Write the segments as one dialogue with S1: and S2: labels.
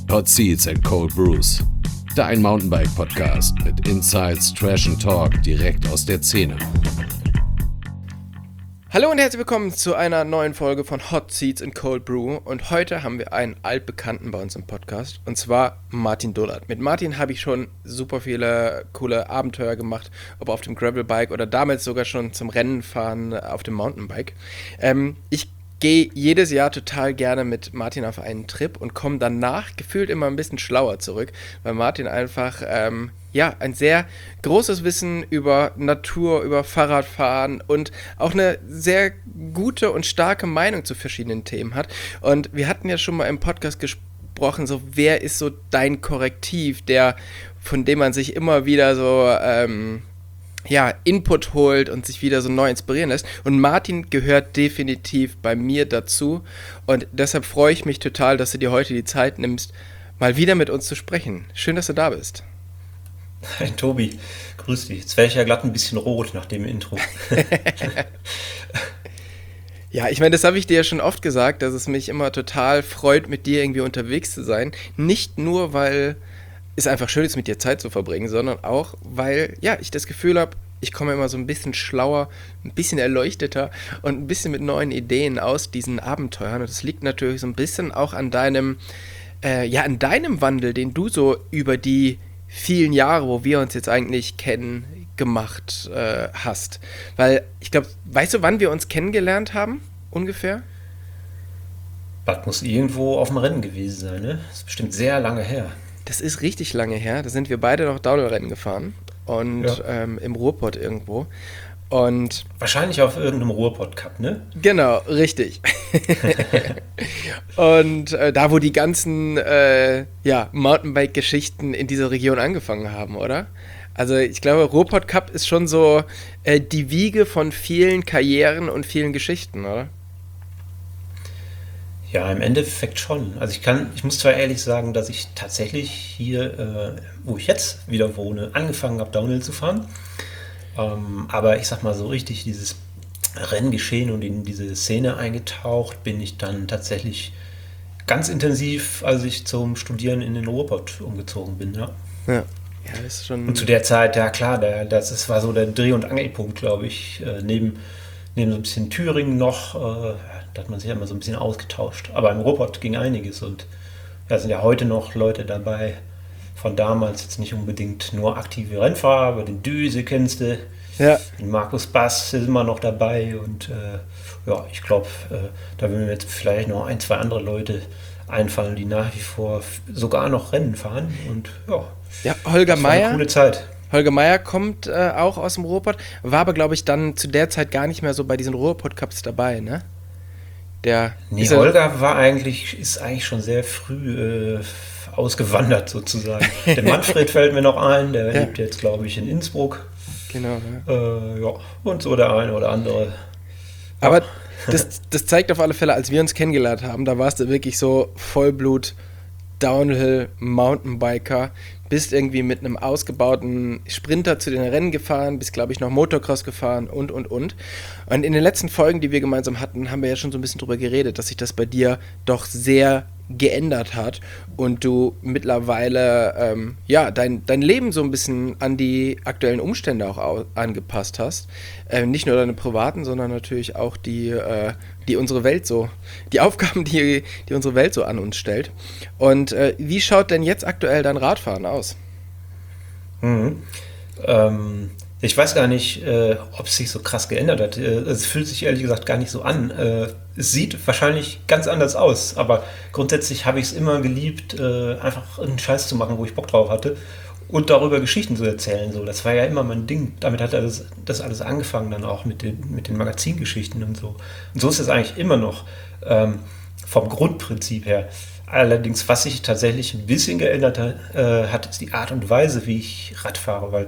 S1: Hot Seats and Cold Brews. Dein Mountainbike-Podcast mit Insights, Trash and Talk direkt aus der Szene.
S2: Hallo und herzlich willkommen zu einer neuen Folge von Hot Seats and Cold Brew. Und heute haben wir einen Altbekannten bei uns im Podcast, und zwar Martin Dullard. Mit Martin habe ich schon super viele coole Abenteuer gemacht, ob auf dem Gravelbike oder damals sogar schon zum Rennen fahren auf dem Mountainbike. Ich gehe jedes Jahr total gerne mit Martin auf einen Trip und komme danach gefühlt immer ein bisschen schlauer zurück, weil Martin einfach ein sehr großes Wissen über Natur, über Fahrradfahren und auch eine sehr gute und starke Meinung zu verschiedenen Themen hat. Und wir hatten ja schon mal im Podcast gesprochen, so wer ist so dein Korrektiv, von dem man sich immer wieder so Input holt und sich wieder so neu inspirieren lässt. Und Martin gehört definitiv bei mir dazu. Und deshalb freue ich mich total, dass du dir heute die Zeit nimmst, mal wieder mit uns zu sprechen. Schön, dass du da bist.
S3: Hi Tobi, grüß dich. Jetzt wäre ich ja glatt ein bisschen rot nach dem Intro.
S2: Ja, ich meine, das habe ich dir ja schon oft gesagt, dass es mich immer total freut, mit dir irgendwie unterwegs zu sein. Nicht nur, weil es einfach schön ist, mit dir Zeit zu verbringen, sondern auch, weil ich das Gefühl habe, ich komme immer so ein bisschen schlauer, ein bisschen erleuchteter und ein bisschen mit neuen Ideen aus diesen Abenteuern. Und das liegt natürlich so ein bisschen auch an deinem Wandel, den du so über die vielen Jahre, wo wir uns jetzt eigentlich kennen, gemacht hast. Weil, ich glaube, weißt du, wann wir uns kennengelernt haben, ungefähr?
S3: Das muss irgendwo auf dem Rennen gewesen sein, ne? Das ist bestimmt sehr lange her.
S2: Das ist richtig lange her. Da sind wir beide noch Downhill-Rennen gefahren. Und im Ruhrpott irgendwo. Und
S3: wahrscheinlich auf irgendeinem Ruhrpott-Cup, ne?
S2: Genau, richtig. Und da, wo die ganzen Mountainbike-Geschichten in dieser Region angefangen haben, oder? Also ich glaube, Ruhrpott-Cup ist schon so die Wiege von vielen Karrieren und vielen Geschichten, oder?
S3: Ja, im Endeffekt schon. Also ich muss zwar ehrlich sagen, dass ich tatsächlich hier, wo ich jetzt wieder wohne, angefangen habe, Downhill zu fahren. Aber ich sag mal so richtig, dieses Renngeschehen und in diese Szene eingetaucht bin ich dann tatsächlich ganz intensiv, als ich zum Studieren in den Ruhrpott umgezogen bin, ja. Ja, das ist schon. Und zu der Zeit, ja klar, das war so der Dreh- und Angelpunkt, glaube ich, neben so ein bisschen Thüringen noch, da hat man sich ja immer so ein bisschen ausgetauscht. Aber im Ruhrpott ging einiges und da sind ja heute noch Leute dabei, von damals jetzt nicht unbedingt nur aktive Rennfahrer, aber den Düse kennst du, den Markus Bass ist immer noch dabei und ich glaube, da würden mir jetzt vielleicht noch ein, zwei andere Leute einfallen, die nach wie vor sogar noch Rennen fahren und
S2: Holger Meier.
S3: Eine coole Zeit.
S2: Holger Meier kommt auch aus dem Ruhrpott, war aber, glaube ich, dann zu der Zeit gar nicht mehr so bei diesen Ruhrpott-Cups dabei, ne?
S3: Holger ist eigentlich schon sehr früh ausgewandert sozusagen. Der Manfred fällt mir noch ein, der lebt jetzt, glaube ich, in Innsbruck.
S2: Genau.
S3: Und so der eine oder andere.
S2: Aber das zeigt auf alle Fälle, als wir uns kennengelernt haben, da warst du wirklich so Vollblut Downhill Mountainbiker, bist irgendwie mit einem ausgebauten Sprinter zu den Rennen gefahren, bist, glaube ich, noch Motocross gefahren und. Und in den letzten Folgen, die wir gemeinsam hatten, haben wir ja schon so ein bisschen drüber geredet, dass sich das bei dir doch sehr geändert hat und du mittlerweile dein Leben so ein bisschen an die aktuellen Umstände auch angepasst hast. Nicht nur deine privaten, sondern natürlich auch die unsere Welt so, die Aufgaben, die unsere Welt so an uns stellt. Und wie schaut denn jetzt aktuell dein Radfahren aus?
S3: Ich weiß gar nicht, ob es sich so krass geändert hat. Es fühlt sich ehrlich gesagt gar nicht so an. Es sieht wahrscheinlich ganz anders aus, aber grundsätzlich habe ich es immer geliebt, einfach einen Scheiß zu machen, wo ich Bock drauf hatte und darüber Geschichten zu erzählen. So, das war ja immer mein Ding. Damit hat das alles angefangen, dann auch mit den Magazingeschichten und so. Und so ist es eigentlich immer noch vom Grundprinzip her. Allerdings, was sich tatsächlich ein bisschen geändert hat, ist die Art und Weise, wie ich Rad fahre, weil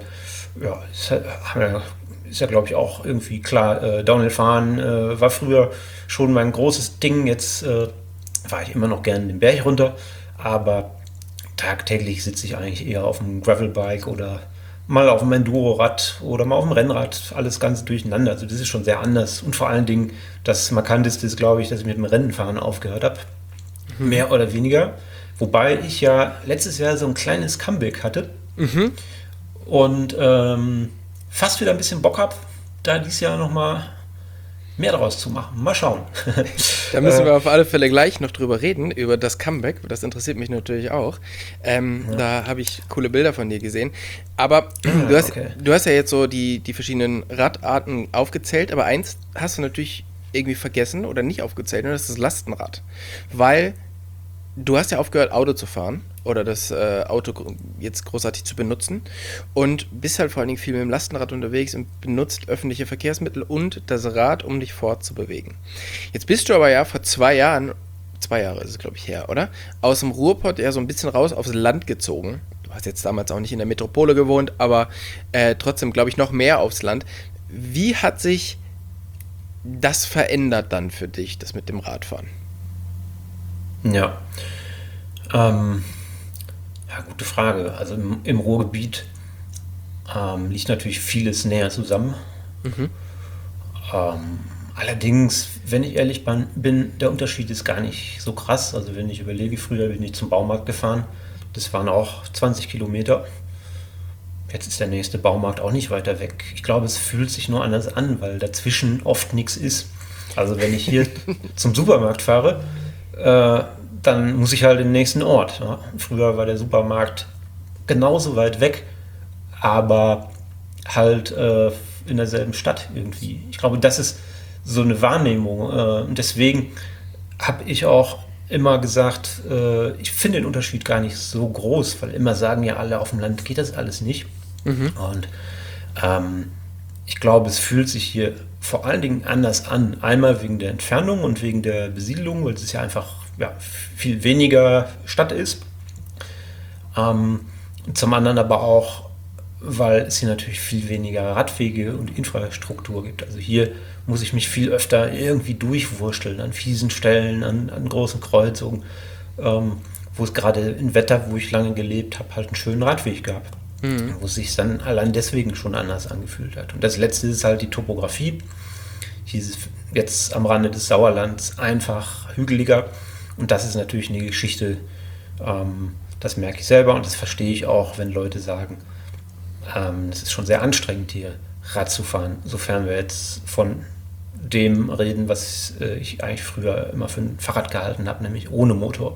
S3: ist ja, glaube ich, auch irgendwie klar, Downhill-Fahren war früher schon mein großes Ding, jetzt fahre ich immer noch gerne den Berg runter, aber tagtäglich sitze ich eigentlich eher auf dem Gravelbike oder mal auf dem Enduro-Rad oder mal auf dem Rennrad, alles ganz durcheinander, also das ist schon sehr anders und vor allen Dingen, das Markanteste ist, glaube ich, dass ich mit dem Rennenfahren aufgehört habe, mehr oder weniger, Wobei ich ja letztes Jahr so ein kleines Comeback hatte und fast wieder ein bisschen Bock habe, da dieses Jahr nochmal mehr draus zu machen. Mal schauen.
S2: Da müssen wir auf alle Fälle gleich noch drüber reden, über das Comeback. Das interessiert mich natürlich auch. Da habe ich coole Bilder von dir gesehen. Aber du hast ja jetzt so die verschiedenen Radarten aufgezählt, aber eins hast du natürlich irgendwie vergessen oder nicht aufgezählt, und das ist das Lastenrad. Weil du hast ja aufgehört, Auto zu fahren oder das Auto jetzt großartig zu benutzen und bist halt vor allen Dingen viel mit dem Lastenrad unterwegs und benutzt öffentliche Verkehrsmittel und das Rad, um dich fortzubewegen. Jetzt bist du aber ja vor 2 Jahre ist es, glaube ich, her, oder? Aus dem Ruhrpott ja so ein bisschen raus aufs Land gezogen. Du hast jetzt damals auch nicht in der Metropole gewohnt, aber trotzdem, glaube ich, noch mehr aufs Land. Wie hat sich das verändert dann für dich, das mit dem Radfahren?
S3: Ja. Gute Frage. Also im Ruhrgebiet liegt natürlich vieles näher zusammen. Allerdings, wenn ich ehrlich bin, der Unterschied ist gar nicht so krass. Also wenn ich überlege, früher bin ich zum Baumarkt gefahren. Das waren auch 20 Kilometer. Jetzt ist der nächste Baumarkt auch nicht weiter weg. Ich glaube, es fühlt sich nur anders an, weil dazwischen oft nichts ist. Also wenn ich hier zum Supermarkt fahre, dann muss ich halt in den nächsten Ort. Ja. Früher war der Supermarkt genauso weit weg, aber halt in derselben Stadt irgendwie. Ich glaube, das ist so eine Wahrnehmung. Und deswegen habe ich auch immer gesagt, ich finde den Unterschied gar nicht so groß, weil immer sagen ja alle, auf dem Land geht das alles nicht. Und ich glaube, es fühlt sich hier vor allen Dingen anders an. Einmal wegen der Entfernung und wegen der Besiedlung, weil es ja einfach viel weniger Stadt ist. Zum anderen aber auch, weil es hier natürlich viel weniger Radwege und Infrastruktur gibt. Also hier muss ich mich viel öfter irgendwie durchwursteln an fiesen Stellen, an großen Kreuzungen, wo es gerade in Wetter, wo ich lange gelebt habe, halt einen schönen Radweg gab. Wo es sich dann allein deswegen schon anders angefühlt hat. Und das Letzte ist halt die Topografie. Hier ist es jetzt am Rande des Sauerlands einfach hügeliger. Und das ist natürlich eine Geschichte, das merke ich selber und das verstehe ich auch, wenn Leute sagen, es ist schon sehr anstrengend hier Rad zu fahren, sofern wir jetzt von dem reden, was ich eigentlich früher immer für ein Fahrrad gehalten habe, nämlich ohne Motor.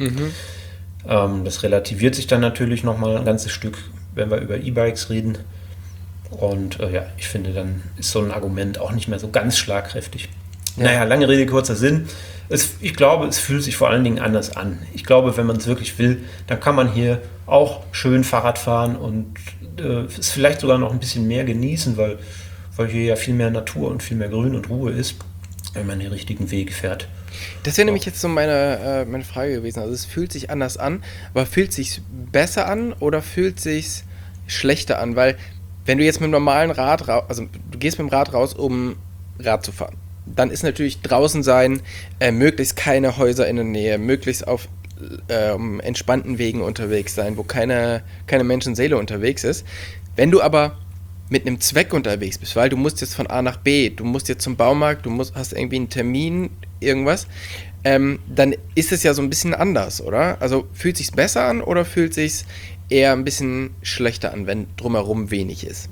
S3: Das relativiert sich dann natürlich nochmal ein ganzes Stück, wenn wir über E-Bikes reden. Und ich finde, dann ist so ein Argument auch nicht mehr so ganz schlagkräftig. Ja. Naja, lange Rede, kurzer Sinn. Ich glaube, es fühlt sich vor allen Dingen anders an. Ich glaube, wenn man es wirklich will, dann kann man hier auch schön Fahrrad fahren und es vielleicht sogar noch ein bisschen mehr genießen, weil hier ja viel mehr Natur und viel mehr Grün und Ruhe ist, wenn man den richtigen Weg fährt.
S2: Das wäre nämlich jetzt so meine Frage gewesen. Also es fühlt sich anders an, aber fühlt es sich besser an oder fühlt es sich schlechter an? Weil wenn du jetzt mit dem normalen Rad, also du gehst mit dem Rad raus, um Rad zu fahren, dann ist natürlich draußen sein, möglichst keine Häuser in der Nähe, möglichst auf entspannten Wegen unterwegs sein, wo keine Menschenseele unterwegs ist. Wenn du aber mit einem Zweck unterwegs bist, weil du musst jetzt von A nach B, du musst jetzt zum Baumarkt, hast irgendwie einen Termin, irgendwas, dann ist es ja so ein bisschen anders, oder? Also fühlt es sich besser an oder fühlt es sich eher ein bisschen schlechter an, wenn drumherum wenig ist?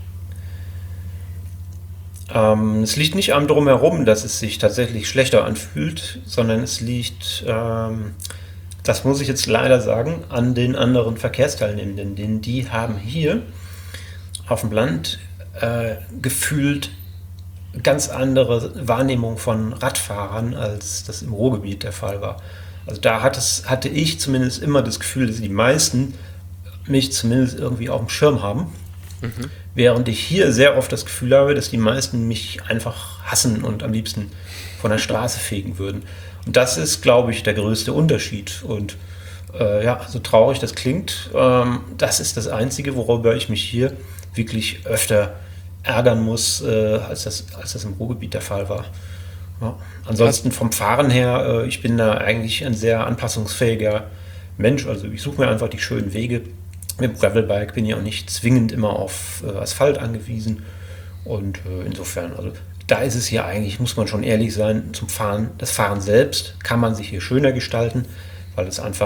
S3: Es liegt nicht am Drumherum, dass es sich tatsächlich schlechter anfühlt, sondern es liegt, das muss ich jetzt leider sagen, an den anderen Verkehrsteilnehmenden, denn die haben hier auf dem Land gefühlt ganz andere Wahrnehmung von Radfahrern, als das im Ruhrgebiet der Fall war. Also da hatte ich zumindest immer das Gefühl, dass die meisten mich zumindest irgendwie auf dem Schirm haben. Während ich hier sehr oft das Gefühl habe, dass die meisten mich einfach hassen und am liebsten von der Straße fegen würden. Und das ist, glaube ich, der größte Unterschied. Und so traurig das klingt, das ist das Einzige, worüber ich mich hier wirklich öfter ärgern muss, als das im Ruhrgebiit der Fall war. Ja. Ansonsten vom Fahren her, ich bin da eigentlich ein sehr anpassungsfähiger Mensch. Also ich suche mir einfach die schönen Wege. Mit dem Gravelbike bin ich auch nicht zwingend immer auf Asphalt angewiesen. Und insofern, also da ist es hier eigentlich, muss man schon ehrlich sein, zum Fahren, das Fahren selbst kann man sich hier schöner gestalten, weil es einfach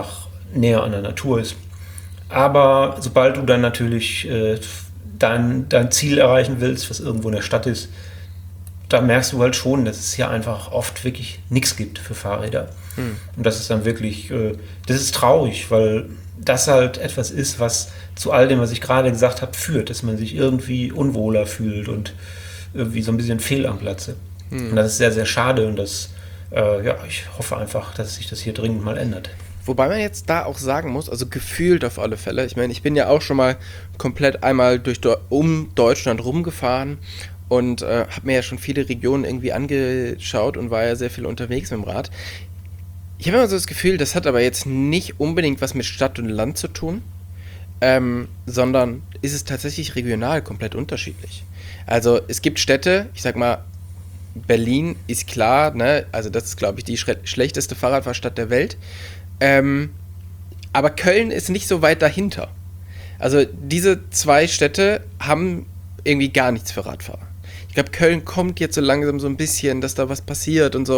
S3: näher an der Natur ist. Aber sobald du dann natürlich dein Ziel erreichen willst, was irgendwo in der Stadt ist, da merkst du halt schon, dass es hier einfach oft wirklich nichts gibt für Fahrräder. Und das ist dann wirklich, das ist traurig, weil das halt etwas ist, was zu all dem, was ich gerade gesagt habe, führt, dass man sich irgendwie unwohler fühlt und irgendwie so ein bisschen fehl am Platze. Und das ist sehr, sehr schade und das, ich hoffe einfach, dass sich das hier dringend mal ändert.
S2: Wobei man jetzt da auch sagen muss, also gefühlt auf alle Fälle, ich meine, ich bin ja auch schon mal komplett einmal um Deutschland rumgefahren und habe mir ja schon viele Regionen irgendwie angeschaut und war ja sehr viel unterwegs mit dem Rad. Ich habe immer so das Gefühl, das hat aber jetzt nicht unbedingt was mit Stadt und Land zu tun, sondern ist es tatsächlich regional komplett unterschiedlich. Also es gibt Städte, ich sag mal, Berlin ist klar, ne? Also das ist, glaube ich, die schlechteste Fahrradfahrstadt der Welt. Aber Köln ist nicht so weit dahinter. Also diese zwei Städte haben irgendwie gar nichts für Radfahrer. Ich glaube, Köln kommt jetzt so langsam so ein bisschen, dass da was passiert und so.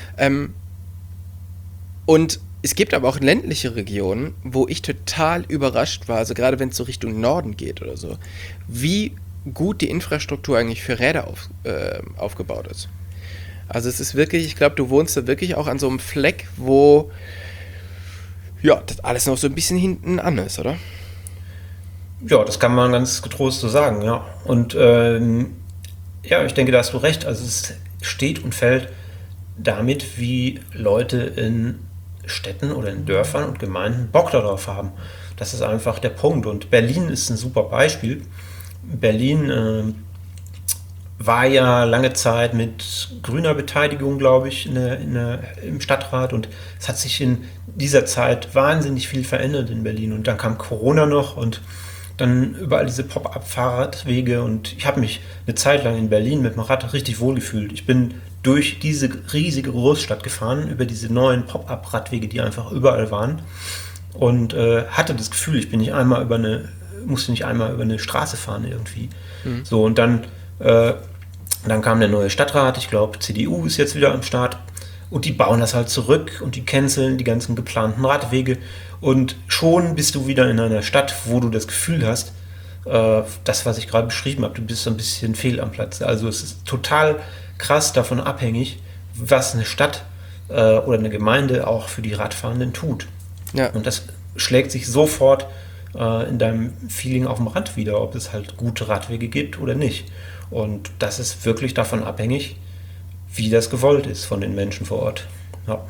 S2: Und es gibt aber auch ländliche Regionen, wo ich total überrascht war, also gerade wenn es so Richtung Norden geht oder so, wie gut die Infrastruktur eigentlich für Räder aufgebaut ist. Also es ist wirklich, ich glaube, du wohnst da wirklich auch an so einem Fleck, wo ja, das alles noch so ein bisschen hinten an ist, oder?
S3: Ja, das kann man ganz getrost so sagen, ja. Und ich denke, da hast du recht. Also es steht und fällt damit, wie Leute in Städten oder in Dörfern und Gemeinden Bock darauf haben. Das ist einfach der Punkt. Und Berlin ist ein super Beispiel. Berlin war ja lange Zeit mit grüner Beteiligung, glaube ich, im Stadtrat und es hat sich in dieser Zeit wahnsinnig viel verändert in Berlin und dann kam Corona noch und dann überall diese Pop-up-Fahrradwege und ich habe mich eine Zeit lang in Berlin mit dem Rad richtig wohl gefühlt. Ich bin durch diese riesige Großstadt gefahren, über diese neuen Pop-up-Radwege, die einfach überall waren und hatte das Gefühl, musste nicht einmal über eine Straße fahren irgendwie. So und dann kam der neue Stadtrat, ich glaube CDU ist jetzt wieder am Start und die bauen das halt zurück und die canceln die ganzen geplanten Radwege und schon bist du wieder in einer Stadt, wo du das Gefühl hast, das, was ich gerade beschrieben habe, du bist so ein bisschen fehl am Platz. Also es ist total krass davon abhängig, was eine Stadt oder eine Gemeinde auch für die Radfahrenden tut. Ja. Und das schlägt sich sofort in deinem Feeling auf dem Rad wieder, ob es halt gute Radwege gibt oder nicht. Und das ist wirklich davon abhängig, wie das gewollt ist von den Menschen vor Ort. Ja.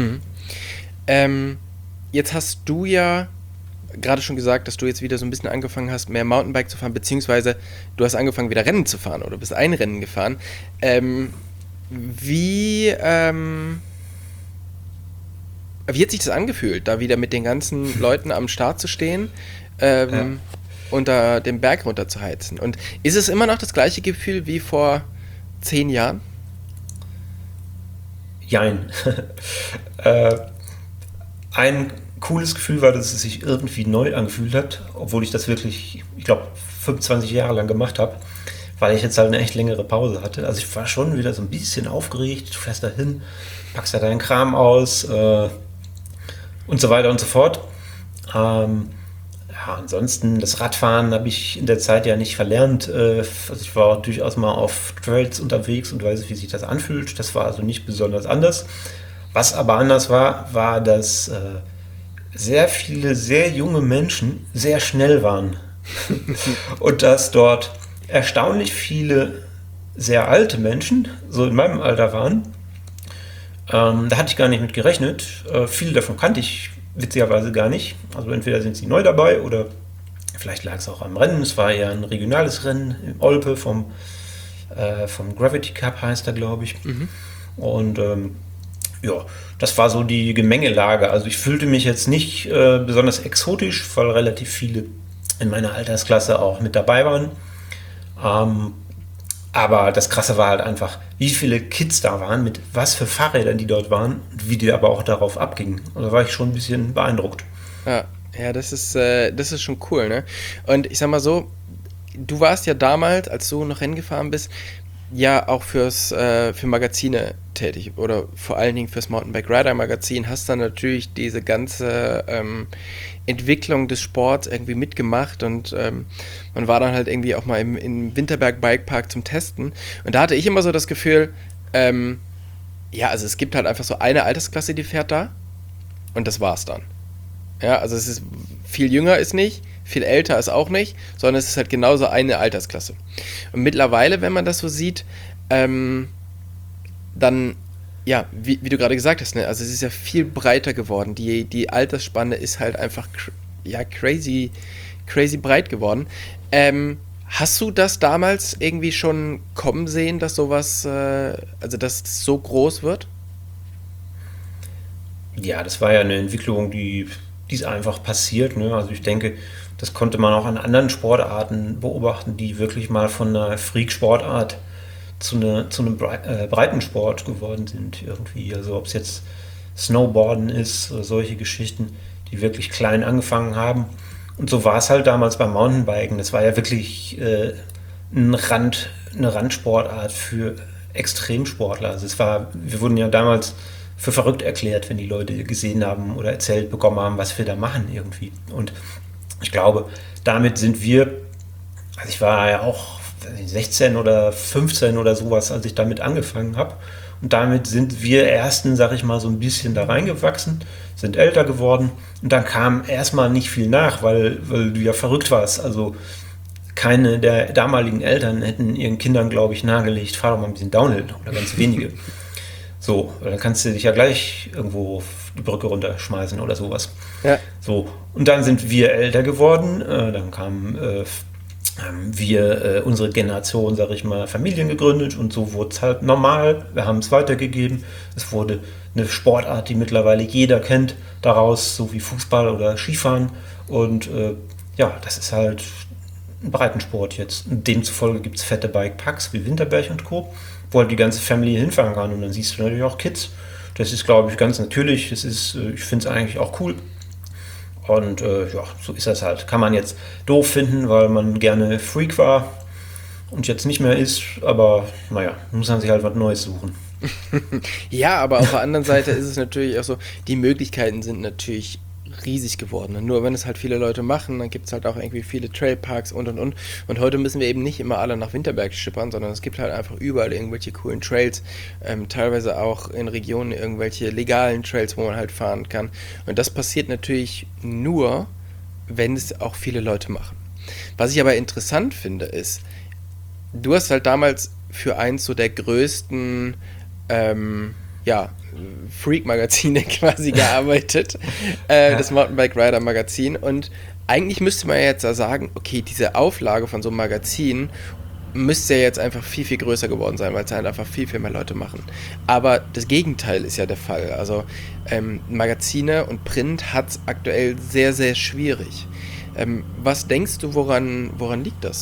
S2: Jetzt hast du ja gerade schon gesagt, dass du jetzt wieder so ein bisschen angefangen hast, mehr Mountainbike zu fahren, beziehungsweise du hast angefangen, wieder Rennen zu fahren oder bist ein Rennen gefahren. Wie hat sich das angefühlt, da wieder mit den ganzen Leuten am Start zu stehen und da den Berg runter zu heizen? Und ist es immer noch das gleiche Gefühl wie vor 10 Jahren?
S3: Jein. Ein cooles Gefühl war, dass es sich irgendwie neu angefühlt hat, obwohl ich das wirklich, ich glaube, 25 Jahre lang gemacht habe, weil ich jetzt halt eine echt längere Pause hatte. Also ich war schon wieder so ein bisschen aufgeregt, du fährst da hin, packst da deinen Kram aus und so weiter und so fort. Ansonsten, das Radfahren habe ich in der Zeit ja nicht verlernt. Also ich war durchaus mal auf Trails unterwegs und weiß, wie sich das anfühlt. Das war also nicht besonders anders. Was aber anders war, dass sehr viele sehr junge Menschen sehr schnell waren. Und dass dort erstaunlich viele sehr alte Menschen, so in meinem Alter waren. Da hatte ich gar nicht mit gerechnet. Viele davon kannte ich witzigerweise gar nicht. Also entweder sind sie neu dabei oder vielleicht lag es auch am Rennen. Es war eher ein regionales Rennen in Olpe vom Gravity Cup heißt er, glaube ich. Und das war so die Gemengelage. Also ich fühlte mich jetzt nicht besonders exotisch, weil relativ viele in meiner Altersklasse auch mit dabei waren. Aber das Krasse war halt einfach, wie viele Kids da waren, mit was für Fahrrädern die dort waren, wie die aber auch darauf abgingen. Und da war ich schon ein bisschen beeindruckt.
S2: Ja, das ist schon cool, ne? Und ich sag mal so, du warst ja damals, als du noch Rennen gefahren bist, ja auch für Magazine tätig oder vor allen Dingen fürs Mountainbike Rider Magazin, hast dann natürlich diese ganze Entwicklung des Sports irgendwie mitgemacht und man war dann halt irgendwie auch mal im Winterberg Bikepark zum Testen und da hatte ich immer so das Gefühl, ja, also es gibt halt einfach so eine Altersklasse, die fährt da und das war's dann. Ja, also es ist viel jünger ist nicht, viel älter ist auch nicht, sondern es ist halt genauso eine Altersklasse. Und mittlerweile, wenn man das so sieht, dann, ja, wie du gerade gesagt hast, ne, also es ist ja viel breiter geworden. Die Altersspanne ist halt einfach crazy breit geworden. Hast du das damals irgendwie schon kommen sehen, dass sowas, also dass es so groß wird?
S3: Ja, das war ja eine Entwicklung, die ist einfach passiert. Ne? Also ich denke, das konnte man auch an anderen Sportarten beobachten, die wirklich mal von einer Freak-Sportart zu einem Breitensport geworden sind irgendwie. Also ob es jetzt Snowboarden ist oder solche Geschichten, die wirklich klein angefangen haben. Und so war es halt damals beim Mountainbiken. Das war ja wirklich eine Randsportart für Extremsportler. Also wir wurden ja damals für verrückt erklärt, wenn die Leute gesehen haben oder erzählt bekommen haben, was wir da machen irgendwie. Und ich glaube, damit sind wir, also ich war ja auch 16 oder 15 oder sowas, als ich damit angefangen habe. Und damit sind wir ersten, sag ich mal, so ein bisschen da reingewachsen, sind älter geworden. Und dann kam erstmal nicht viel nach, weil du ja verrückt warst. Also keine der damaligen Eltern hätten ihren Kindern, glaube ich, nahegelegt, fahr doch mal ein bisschen Downhill oder ganz wenige. So, dann kannst du dich ja gleich irgendwo die Brücke runterschmeißen oder sowas.
S2: Ja.
S3: So, und dann sind wir älter geworden, dann haben wir unsere Generation, sage ich mal, Familien gegründet und so wurde es halt normal. Wir haben es weitergegeben. Es wurde eine Sportart, die mittlerweile jeder kennt, daraus, so wie Fußball oder Skifahren. Und ja, das ist halt ein Breitensport jetzt. Und demzufolge gibt es fette Bikeparks wie Winterberg und Co., wo halt die ganze Family hinfahren kann. Und dann siehst du natürlich auch Kids. Das ist, glaube ich, ganz natürlich. Das ist, ich finde es eigentlich auch cool. Und ja, so ist das halt. Kann man jetzt doof finden, weil man gerne Freak war und jetzt nicht mehr ist. Aber naja, muss man sich halt was Neues suchen.
S2: Ja, aber auf der anderen Seite ist es natürlich auch so, die Möglichkeiten sind natürlich riesig geworden. Und nur wenn es halt viele Leute machen, dann gibt es halt auch irgendwie viele Trailparks und. Und heute müssen wir eben nicht immer alle nach Winterberg schippern, sondern es gibt halt einfach überall irgendwelche coolen Trails, teilweise auch in Regionen irgendwelche legalen Trails, wo man halt fahren kann. Und das passiert natürlich nur, wenn es auch viele Leute machen. Was ich aber interessant finde, ist, du hast halt damals für eins so der größten, ja, Freak-Magazine quasi gearbeitet, das Mountainbike Rider Magazin, und eigentlich müsste man ja jetzt da sagen, okay, diese Auflage von so einem Magazin müsste ja jetzt einfach viel, viel größer geworden sein, weil es halt einfach viel, viel mehr Leute machen. Aber das Gegenteil ist ja der Fall. Also Magazine und Print hat es aktuell sehr, sehr schwierig. Was denkst du, woran liegt das?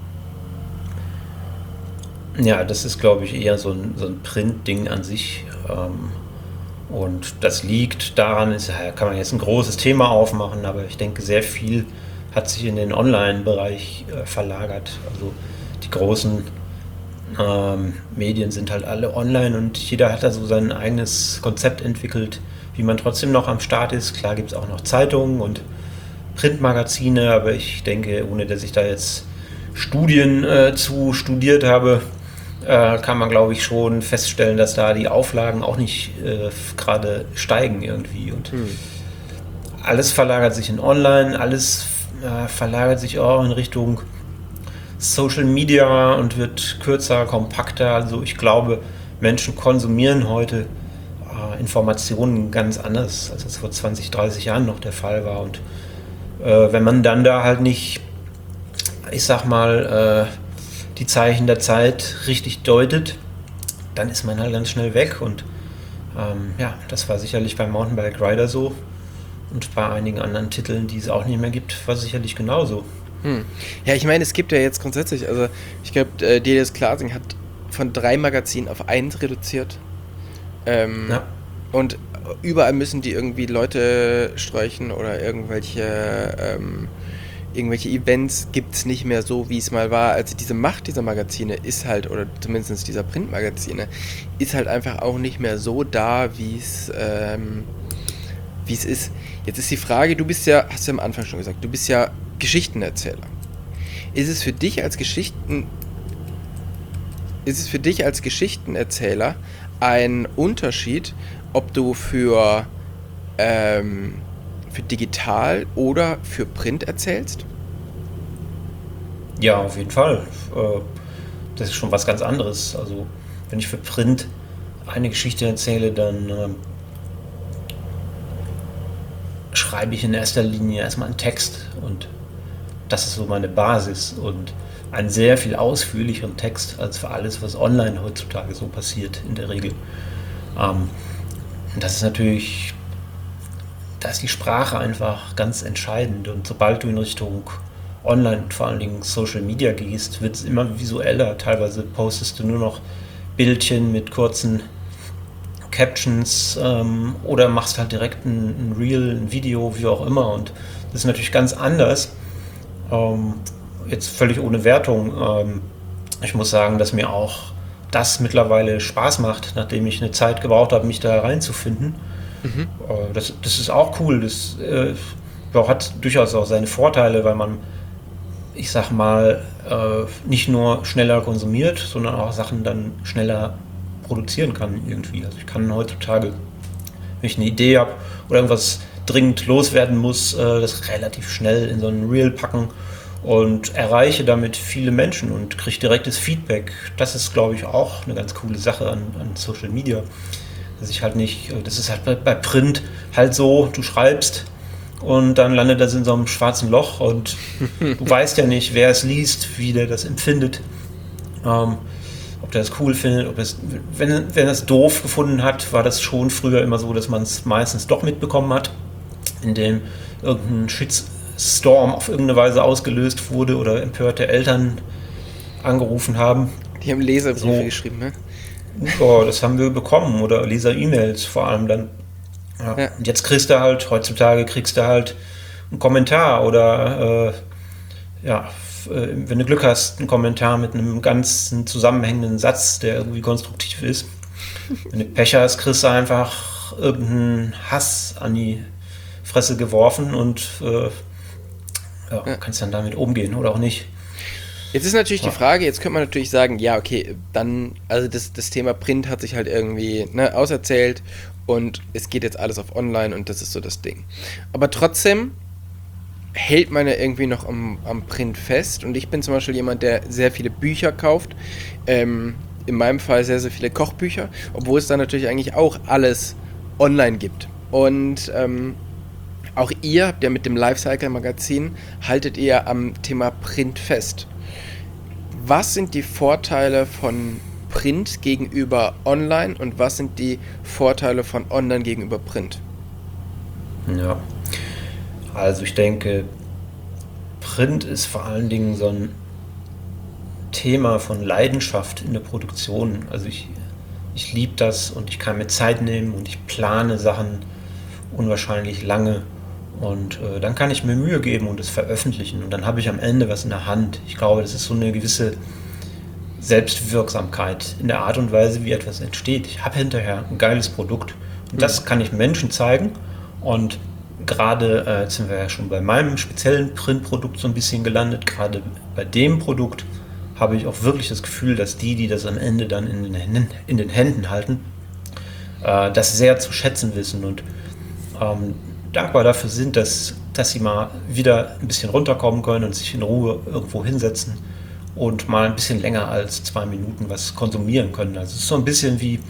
S3: Ja, das ist, glaube ich, eher so ein Print-Ding an sich. Und das liegt daran, kann man jetzt ein großes Thema aufmachen, aber ich denke, sehr viel hat sich in den Online-Bereich verlagert. Also die großen Medien sind halt alle online und jeder hat da so sein eigenes Konzept entwickelt, wie man trotzdem noch am Start ist. Klar gibt es auch noch Zeitungen und Printmagazine, aber ich denke, ohne dass ich da jetzt Studien zu studiert habe, kann man, glaube ich, schon feststellen, dass da die Auflagen auch nicht gerade steigen irgendwie. Und alles verlagert sich in Online, alles verlagert sich auch in Richtung Social Media und wird kürzer, kompakter. Also ich glaube, Menschen konsumieren heute Informationen ganz anders, als es vor 20, 30 Jahren noch der Fall war. Und wenn man dann da halt nicht, ich sag mal, die Zeichen der Zeit richtig deutet, dann ist man halt ganz schnell weg. Und ja, das war sicherlich beim Mountainbike Rider so. Und bei einigen anderen Titeln, die es auch nicht mehr gibt, war sicherlich genauso.
S2: Ja, ich meine, es gibt ja jetzt grundsätzlich, also ich glaube, DLS Clarsing hat von 3 Magazinen auf 1 reduziert. Ja. Und überall müssen die irgendwie Leute streichen oder irgendwelche irgendwelche Events gibt es nicht mehr so, wie es mal war. Also diese Macht dieser Magazine ist halt, oder zumindest dieser Printmagazine, ist halt einfach auch nicht mehr so da, wie es ist. Jetzt ist die Frage, du bist ja, hast du am Anfang schon gesagt, du bist ja Geschichtenerzähler. Ist es für dich als Geschichtenerzähler ein Unterschied, ob du für digital oder für Print erzählst?
S3: Ja, auf jeden Fall. Das ist schon was ganz anderes. Also wenn ich für Print eine Geschichte erzähle, dann schreibe ich in erster Linie erstmal einen Text und das ist so meine Basis und einen sehr viel ausführlicheren Text als für alles, was online heutzutage so passiert in der Regel. Das ist natürlich, da ist die Sprache einfach ganz entscheidend und sobald du in Richtung Online und vor allen Dingen Social Media gehst, wird es immer visueller. Teilweise postest du nur noch Bildchen mit kurzen Captions oder machst halt direkt ein Reel, ein Video, wie auch immer und das ist natürlich ganz anders. Jetzt völlig ohne Wertung. Ich muss sagen, dass mir auch das mittlerweile Spaß macht, nachdem ich eine Zeit gebraucht habe, mich da reinzufinden. Das ist auch cool. Das hat durchaus auch seine Vorteile, weil man, ich sag mal, nicht nur schneller konsumiert, sondern auch Sachen dann schneller produzieren kann irgendwie. Also ich kann heutzutage, wenn ich eine Idee habe oder irgendwas dringend loswerden muss, das relativ schnell in so einen Reel packen und erreiche damit viele Menschen und kriege direktes Feedback. Das ist, glaube ich, auch eine ganz coole Sache an Social Media. Dass ich halt nicht, das ist halt bei Print halt so, du schreibst und dann landet das in so einem schwarzen Loch und du weißt ja nicht, wer es liest, wie der das empfindet. Ob der das cool findet, wenn er es doof gefunden hat, war das schon früher immer so, dass man es meistens doch mitbekommen hat, indem irgendein Shitstorm auf irgendeine Weise ausgelöst wurde oder empörte Eltern angerufen haben.
S2: Die haben Leserbriefe geschrieben, ne?
S3: Oh, das haben wir bekommen oder Leser-E-Mails vor allem dann. Ja. Und jetzt heutzutage kriegst du halt einen Kommentar oder wenn du Glück hast, einen Kommentar mit einem ganzen zusammenhängenden Satz, der irgendwie konstruktiv ist. Wenn du Pech hast, kriegst du einfach irgendeinen Hass an die Fresse geworfen und kannst dann damit umgehen oder auch nicht.
S2: Jetzt ist natürlich die Frage, jetzt könnte man natürlich sagen, ja, okay, dann, also das Thema Print hat sich halt irgendwie auserzählt und es geht jetzt alles auf online und das ist so das Ding. Aber trotzdem hält man ja irgendwie noch am Print fest und ich bin zum Beispiel jemand, der sehr viele Bücher kauft, in meinem Fall sehr, sehr viele Kochbücher, obwohl es da natürlich eigentlich auch alles online gibt. Und auch ihr habt ja mit dem Lifecycle-Magazin, haltet ihr am Thema Print fest. Was sind die Vorteile von Print gegenüber Online und was sind die Vorteile von Online gegenüber Print?
S3: Ja, also ich denke, Print ist vor allen Dingen so ein Thema von Leidenschaft in der Produktion. Also ich liebe das und ich kann mir Zeit nehmen und ich plane Sachen unwahrscheinlich lange. Und dann kann ich mir Mühe geben und es veröffentlichen und dann habe ich am Ende was in der Hand. Ich glaube, das ist so eine gewisse Selbstwirksamkeit in der Art und Weise, wie etwas entsteht. Ich habe hinterher ein geiles Produkt und das kann ich Menschen zeigen und gerade, jetzt sind wir ja schon bei meinem speziellen Printprodukt so ein bisschen gelandet, gerade bei dem Produkt habe ich auch wirklich das Gefühl, dass die das am Ende dann in den Händen halten, das sehr zu schätzen wissen und dankbar dafür sind, dass sie mal wieder ein bisschen runterkommen können und sich in Ruhe irgendwo hinsetzen und mal ein bisschen länger als 2 Minuten was konsumieren können. Also es ist so ein bisschen wie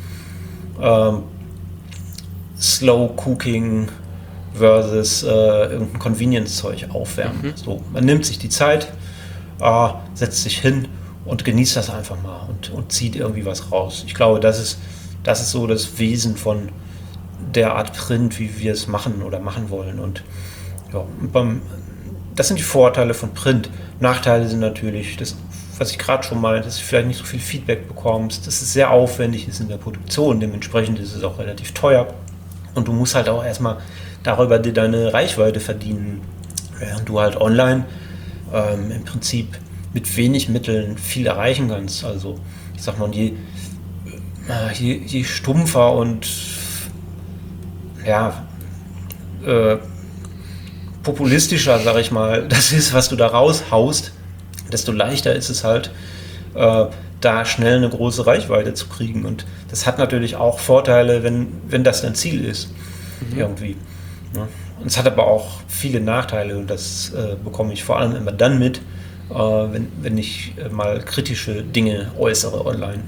S3: Slow Cooking versus irgendein Convenience-Zeug aufwärmen. So, man nimmt sich die Zeit, setzt sich hin und genießt das einfach mal und zieht irgendwie was raus. Ich glaube, das ist so das Wesen von der Art Print, wie wir es machen oder machen wollen. Und ja, das sind die Vorteile von Print. Nachteile sind natürlich, das, was ich gerade schon meinte, dass du vielleicht nicht so viel Feedback bekommst, dass es sehr aufwendig ist in der Produktion, dementsprechend ist es auch relativ teuer und du musst halt auch erstmal darüber dir deine Reichweite verdienen, während du halt online im Prinzip mit wenig Mitteln viel erreichen kannst. Also ich sag mal, je stumpfer und populistischer, sag ich mal, das ist, was du da raushaust, desto leichter ist es halt, da schnell eine große Reichweite zu kriegen. Und das hat natürlich auch Vorteile, wenn das dein Ziel ist, irgendwie. Ne? Und es hat aber auch viele Nachteile und das bekomme ich vor allem immer dann mit, wenn ich mal kritische Dinge äußere online.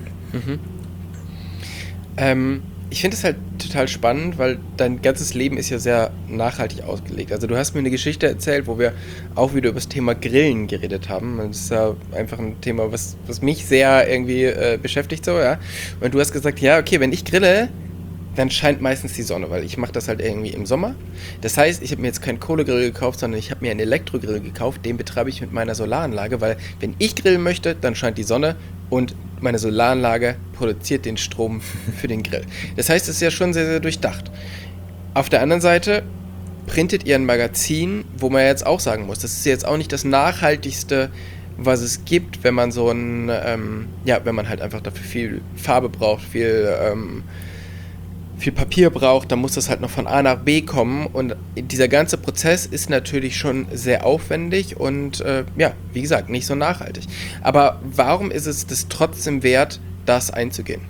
S2: Ich finde es halt total spannend, weil dein ganzes Leben ist ja sehr nachhaltig ausgelegt. Also du hast mir eine Geschichte erzählt, wo wir auch wieder über das Thema Grillen geredet haben. Das ist ja einfach ein Thema, was mich sehr irgendwie beschäftigt so, ja. Und du hast gesagt, ja, okay, wenn ich grille, dann scheint meistens die Sonne, weil ich mache das halt irgendwie im Sommer. Das heißt, ich habe mir jetzt keinen Kohlegrill gekauft, sondern ich habe mir einen Elektrogrill gekauft. Den betreibe ich mit meiner Solaranlage, weil wenn ich grillen möchte, dann scheint die Sonne und meine Solaranlage produziert den Strom für den Grill. Das heißt, es ist ja schon sehr, sehr durchdacht. Auf der anderen Seite printet ihr ein Magazin, wo man jetzt auch sagen muss, das ist jetzt auch nicht das Nachhaltigste, was es gibt, wenn man so ein, wenn man halt einfach dafür viel Farbe braucht, viel Papier braucht, dann muss das halt noch von A nach B kommen und dieser ganze Prozess ist natürlich schon sehr aufwendig und wie gesagt, nicht so nachhaltig. Aber warum ist es das trotzdem wert, das einzugehen?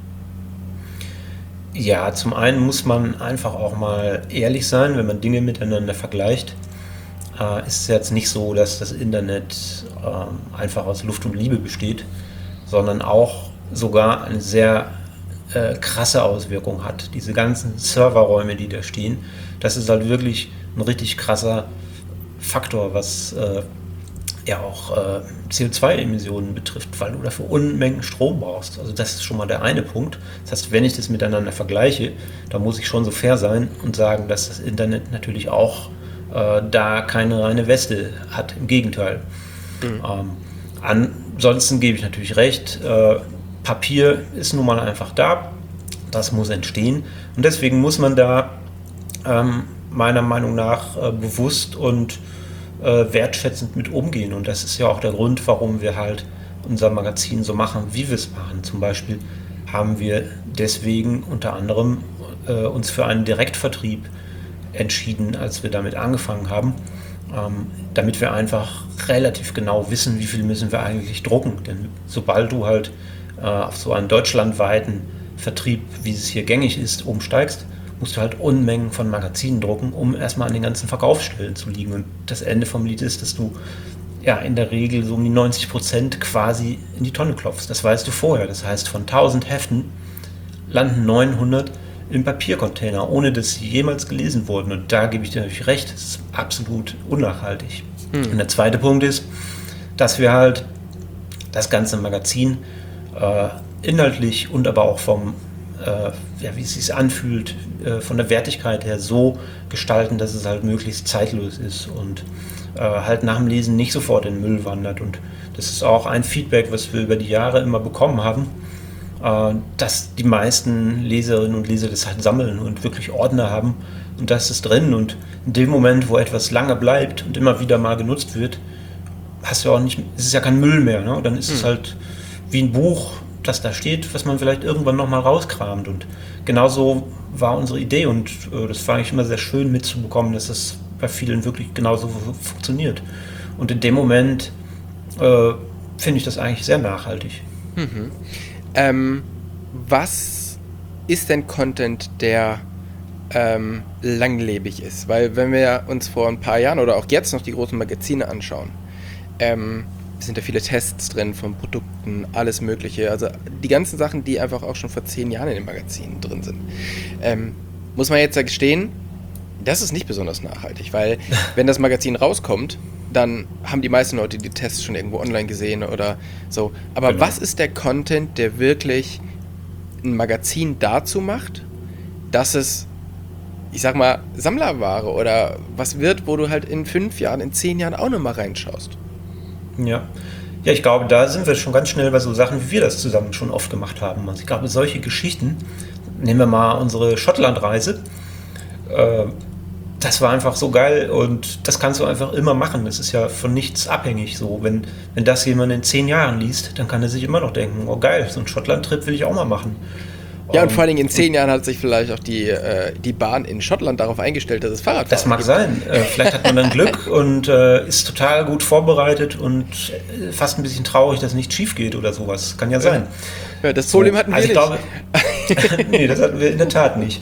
S3: Ja, zum einen muss man einfach auch mal ehrlich sein, wenn man Dinge miteinander vergleicht. Ist es jetzt nicht so, dass das Internet einfach aus Luft und Liebe besteht, sondern auch sogar eine sehr krasse Auswirkung hat. Diese ganzen Serverräume, die da stehen, das ist halt wirklich ein richtig krasser Faktor, was auch CO2-Emissionen betrifft, weil du dafür Unmengen Strom brauchst. Also das ist schon mal der eine Punkt. Das heißt, wenn ich das miteinander vergleiche, da muss ich schon so fair sein und sagen, dass das Internet natürlich auch da keine reine Weste hat. Im Gegenteil. Ansonsten gebe ich natürlich recht, Papier ist nun mal einfach da, das muss entstehen und deswegen muss man da meiner Meinung nach bewusst und wertschätzend mit umgehen und das ist ja auch der Grund, warum wir halt unser Magazin so machen, wie wir es machen. Zum Beispiel haben wir deswegen unter anderem uns für einen Direktvertrieb entschieden, als wir damit angefangen haben, damit wir einfach relativ genau wissen, wie viel müssen wir eigentlich drucken, denn sobald du halt auf so einen deutschlandweiten Vertrieb, wie es hier gängig ist, umsteigst, musst du halt Unmengen von Magazinen drucken, um erstmal an den ganzen Verkaufsstellen zu liegen. Und das Ende vom Lied ist, dass du in der Regel so um die 90% quasi in die Tonne klopfst. Das weißt du vorher. Das heißt, von 1000 Heften landen 900 im Papiercontainer, ohne dass sie jemals gelesen wurden. Und da gebe ich dir natürlich recht, das ist absolut unnachhaltig. Und der zweite Punkt ist, dass wir halt das ganze Magazin inhaltlich und aber auch vom, wie es sich anfühlt, von der Wertigkeit her so gestalten, dass es halt möglichst zeitlos ist und halt nach dem Lesen nicht sofort in den Müll wandert. Und das ist auch ein Feedback, was wir über die Jahre immer bekommen haben, dass die meisten Leserinnen und Leser das halt sammeln und wirklich Ordner haben und das ist drin. Und in dem Moment, wo etwas lange bleibt und immer wieder mal genutzt wird, hast du auch nicht, es ist ja kein Müll mehr, ne? Und dann ist es halt wie ein Buch, das da steht, was man vielleicht irgendwann nochmal rauskramt. Und genauso war unsere Idee und das war eigentlich immer sehr schön mitzubekommen, dass das bei vielen wirklich genauso funktioniert. Und in dem Moment finde ich das eigentlich sehr nachhaltig.
S2: Was ist denn Content, der langlebig ist? Weil wenn wir uns vor ein paar Jahren oder auch jetzt noch die großen Magazine anschauen, sind da viele Tests drin von Produkten, alles Mögliche. Also die ganzen Sachen, die einfach auch schon vor 10 Jahren in den Magazinen drin sind. Muss man jetzt ja gestehen, das ist nicht besonders nachhaltig, weil wenn das Magazin rauskommt, dann haben die meisten Leute die Tests schon irgendwo online gesehen oder so. Aber genau. Was ist der Content, der wirklich ein Magazin dazu macht, dass es, ich sag mal, Sammlerware oder was wird, wo du halt in 5 Jahren, in 10 Jahren auch nochmal reinschaust?
S3: Ja, ich glaube, da sind wir schon ganz schnell bei so Sachen, wie wir das zusammen schon oft gemacht haben. Also ich glaube, solche Geschichten, nehmen wir mal unsere Schottland-Reise, das war einfach so geil und das kannst du einfach immer machen. Das ist ja von nichts abhängig so. Wenn das jemand in 10 Jahren liest, dann kann er sich immer noch denken, oh geil, so einen Schottland-Trip will ich auch mal machen.
S2: Ja, und vor allen Dingen in 10 Jahren hat sich vielleicht auch die Bahn in Schottland darauf eingestellt, dass es Fahrradfahren
S3: Das mag
S2: gibt.
S3: sein. Vielleicht hat man dann Glück und ist total gut vorbereitet und fast ein bisschen traurig, dass nichts schief geht oder sowas. Kann ja sein.
S2: Ja, das Problem hatten wir
S3: also ich
S2: nicht.
S3: glaube, nee, das hatten wir in der Tat nicht.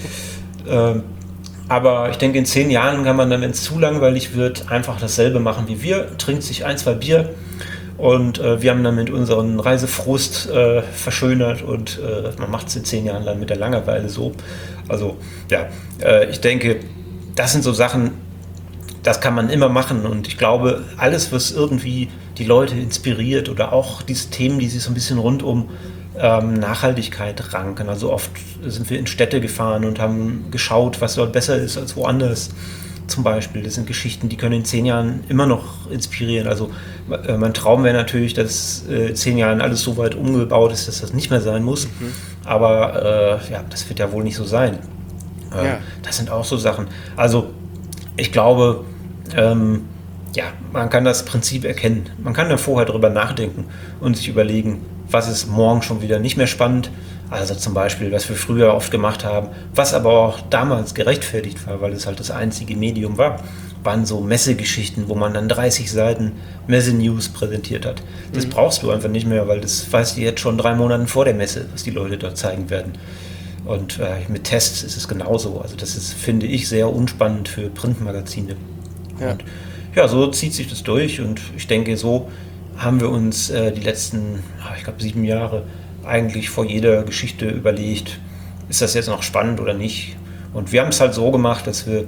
S3: Aber ich denke, in 10 Jahren kann man dann, wenn es zu langweilig wird, einfach dasselbe machen wie wir. Trinkt sich 1, 2 Bier und wir haben dann mit unseren Reisefrust verschönert und man macht es in 10 Jahren dann mit der Langeweile so. Also ja, ich denke, das sind so Sachen, das kann man immer machen und ich glaube, alles, was irgendwie die Leute inspiriert oder auch diese Themen, die sich so ein bisschen rund um Nachhaltigkeit ranken. Also oft sind wir in Städte gefahren und haben geschaut, was dort besser ist als woanders. Zum Beispiel, das sind Geschichten, die können in 10 Jahren immer noch inspirieren. Also mein Traum wäre natürlich, dass in 10 Jahren alles so weit umgebaut ist, dass das nicht mehr sein muss. Aber ja, das wird ja wohl nicht so sein.
S2: Ja.
S3: Das sind auch so Sachen. Also ich glaube, ja, man kann das Prinzip erkennen. Man kann dann vorher drüber nachdenken und sich überlegen, was ist morgen schon wieder nicht mehr spannend. Also zum Beispiel, was wir früher oft gemacht haben, was aber auch damals gerechtfertigt war, weil es halt das einzige Medium war, waren so Messegeschichten, wo man dann 30 Seiten Messe-News präsentiert hat. Das brauchst du einfach nicht mehr, weil das weißt du jetzt schon 3 Monate vor der Messe, was die Leute dort zeigen werden. Und mit Tests ist es genauso. Also das ist, finde ich, sehr unspannend für Printmagazine.
S2: Ja.
S3: Und ja, so zieht sich das durch und ich denke, so haben wir uns die letzten, ich glaube 7 Jahre eigentlich vor jeder Geschichte überlegt, ist das jetzt noch spannend oder nicht. Und wir haben es halt so gemacht, dass wir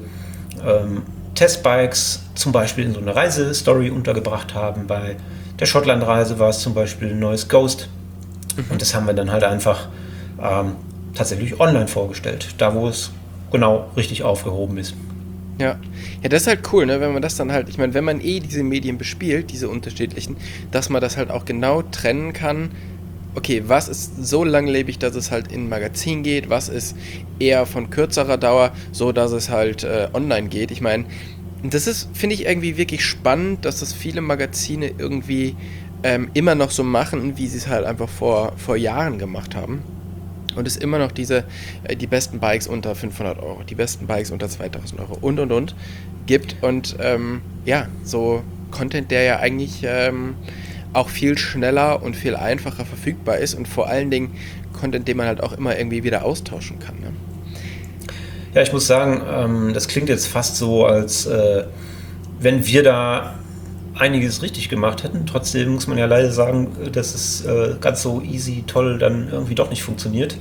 S3: Testbikes zum Beispiel in so eine Reisestory untergebracht haben. Bei der Schottland-Reise war es zum Beispiel ein neues Ghost. Und das haben wir dann halt einfach tatsächlich online vorgestellt, da wo es genau richtig aufgehoben ist.
S2: Ja, das ist halt cool, ne? Wenn man das dann halt, ich meine, wenn man diese Medien bespielt, diese unterschiedlichen, dass man das halt auch genau trennen kann. Okay, was ist so langlebig, dass es halt in ein Magazin geht, was ist eher von kürzerer Dauer, so dass es halt online geht. Ich meine, das ist, finde ich, irgendwie wirklich spannend, dass das viele Magazine irgendwie immer noch so machen, wie sie es halt einfach vor Jahren gemacht haben. Und es immer noch die besten Bikes unter 500 Euro, die besten Bikes unter 2000 Euro und gibt. Und ja, so Content, der ja eigentlich auch viel schneller und viel einfacher verfügbar ist und vor allen Dingen Content, den man halt auch immer irgendwie wieder austauschen kann. Ne?
S3: Ja, ich muss sagen, das klingt jetzt fast so, als wenn wir da einiges richtig gemacht hätten. Trotzdem muss man ja leider sagen, dass es ganz so easy, toll dann irgendwie doch nicht funktioniert.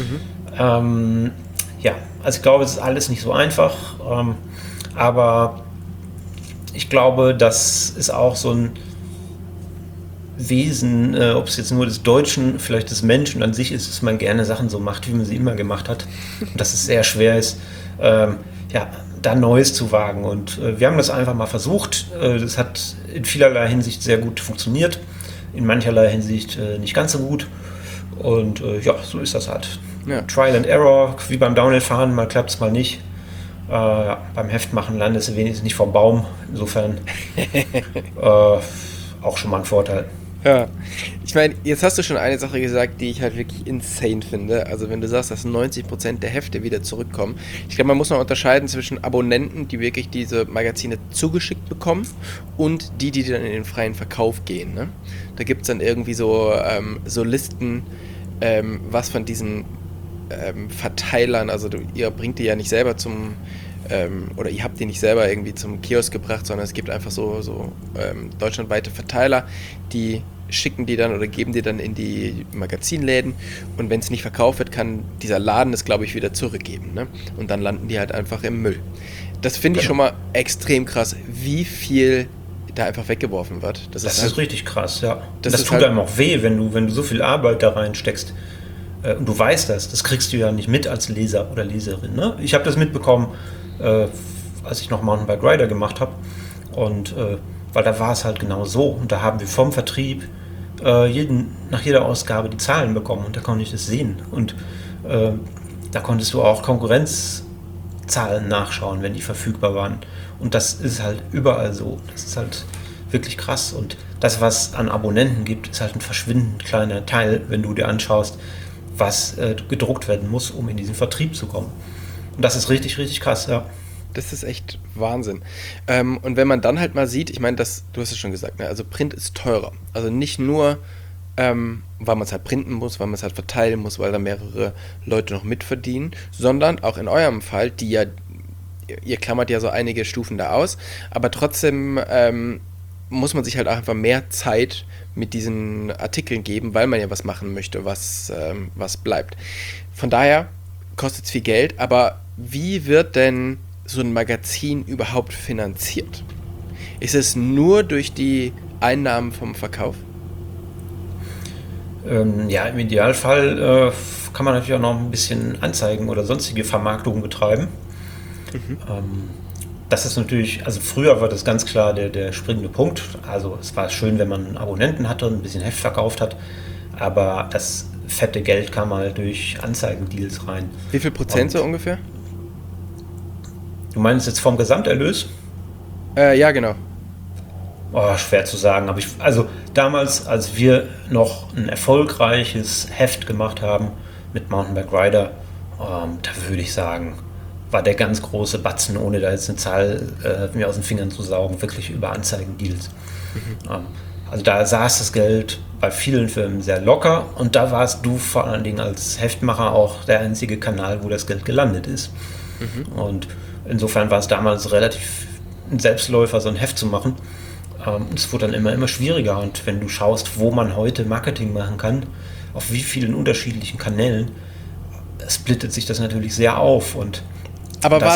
S3: Ja, also ich glaube, es ist alles nicht so einfach, aber ich glaube, das ist auch so ein Wesen, ob es jetzt nur des Deutschen, vielleicht des Menschen an sich ist, dass man gerne Sachen so macht, wie man sie immer gemacht hat. Und dass es sehr schwer ist, ja, da Neues zu wagen. Und wir haben das einfach mal versucht. Das hat in vielerlei Hinsicht sehr gut funktioniert, in mancherlei Hinsicht nicht ganz so gut. Und ja, so ist das halt.
S2: Ja.
S3: Trial and Error, wie beim Downhill-Fahren, mal klappt es, mal nicht. Beim Heftmachen landest du wenigstens nicht vom Baum. Insofern auch schon mal ein Vorteil.
S2: Ja, ich meine, jetzt hast du schon eine Sache gesagt, die ich halt wirklich insane finde. Also wenn du sagst, dass 90% der Hefte wieder zurückkommen. Ich glaube, man muss noch unterscheiden zwischen Abonnenten, die wirklich diese Magazine zugeschickt bekommen und die dann in den freien Verkauf gehen. Ne? Da gibt es dann irgendwie so Listen, was von diesen Verteilern, also ihr bringt die ja nicht selber oder ihr habt die nicht selber irgendwie zum Kiosk gebracht, sondern es gibt einfach so deutschlandweite Verteiler, die schicken die dann oder geben die dann in die Magazinläden und wenn es nicht verkauft wird, kann dieser Laden es, glaube ich, wieder zurückgeben. Ne? Und dann landen die halt einfach im Müll. Das finde ich schon mal extrem krass, wie viel da einfach weggeworfen wird. Das ist halt
S3: richtig krass, ja.
S2: Das
S3: tut
S2: halt
S3: einem auch weh, wenn du so viel Arbeit da reinsteckst. Und du weißt das kriegst du ja nicht mit als Leser oder Leserin. Ne? Ich habe das mitbekommen, als ich noch Mountainbike Rider gemacht habe. Und weil da war es halt genau so. Und da haben wir vom Vertrieb nach jeder Ausgabe die Zahlen bekommen. Und da konnte ich das sehen. Und da konntest du auch Konkurrenz Zahlen nachschauen, wenn die verfügbar waren. Und das ist halt überall so. Das ist halt wirklich krass. Und das, was an Abonnenten gibt, ist halt ein verschwindend kleiner Teil, wenn du dir anschaust, was gedruckt werden muss, um in diesen Vertrieb zu kommen. Und das ist richtig, richtig krass, ja.
S2: Das ist echt Wahnsinn. Und wenn man dann halt mal sieht, ich meine, du hast es schon gesagt, ne? Also Print ist teurer. Also nicht nur, weil man es halt printen muss, weil man es halt verteilen muss, weil da mehrere Leute noch mitverdienen, sondern auch in eurem Fall, ihr klammert ja so einige Stufen da aus, aber trotzdem muss man sich halt auch einfach mehr Zeit mit diesen Artikeln geben, weil man ja was machen möchte, was bleibt. Von daher kostet es viel Geld, aber wie wird denn so ein Magazin überhaupt finanziert? Ist es nur durch die Einnahmen vom Verkauf?
S3: Ja, im Idealfall kann man natürlich auch noch ein bisschen Anzeigen oder sonstige Vermarktung betreiben. Das ist natürlich, also früher war das ganz klar der springende Punkt. Also es war schön, wenn man Abonnenten hatte und ein bisschen Heft verkauft hat, aber das fette Geld kam halt durch Anzeigendeals rein.
S2: Wie viel Prozent so ungefähr?
S3: Du meinst jetzt vom Gesamterlös?
S2: Ja, genau.
S3: Oh, schwer zu sagen, aber also damals, als wir noch ein erfolgreiches Heft gemacht haben mit Mountainbike Rider, da würde ich sagen, war der ganz große Batzen, ohne da jetzt eine Zahl mir aus den Fingern zu saugen, wirklich über Anzeigendeals. Also da saß das Geld bei vielen Firmen sehr locker und da warst du vor allen Dingen als Heftmacher auch der einzige Kanal, wo das Geld gelandet ist. Und insofern war es damals relativ ein Selbstläufer, so ein Heft zu machen. Es wurde dann immer schwieriger und wenn du schaust, wo man heute Marketing machen kann, auf wie vielen unterschiedlichen Kanälen, splittet sich das natürlich sehr auf.
S2: Aber war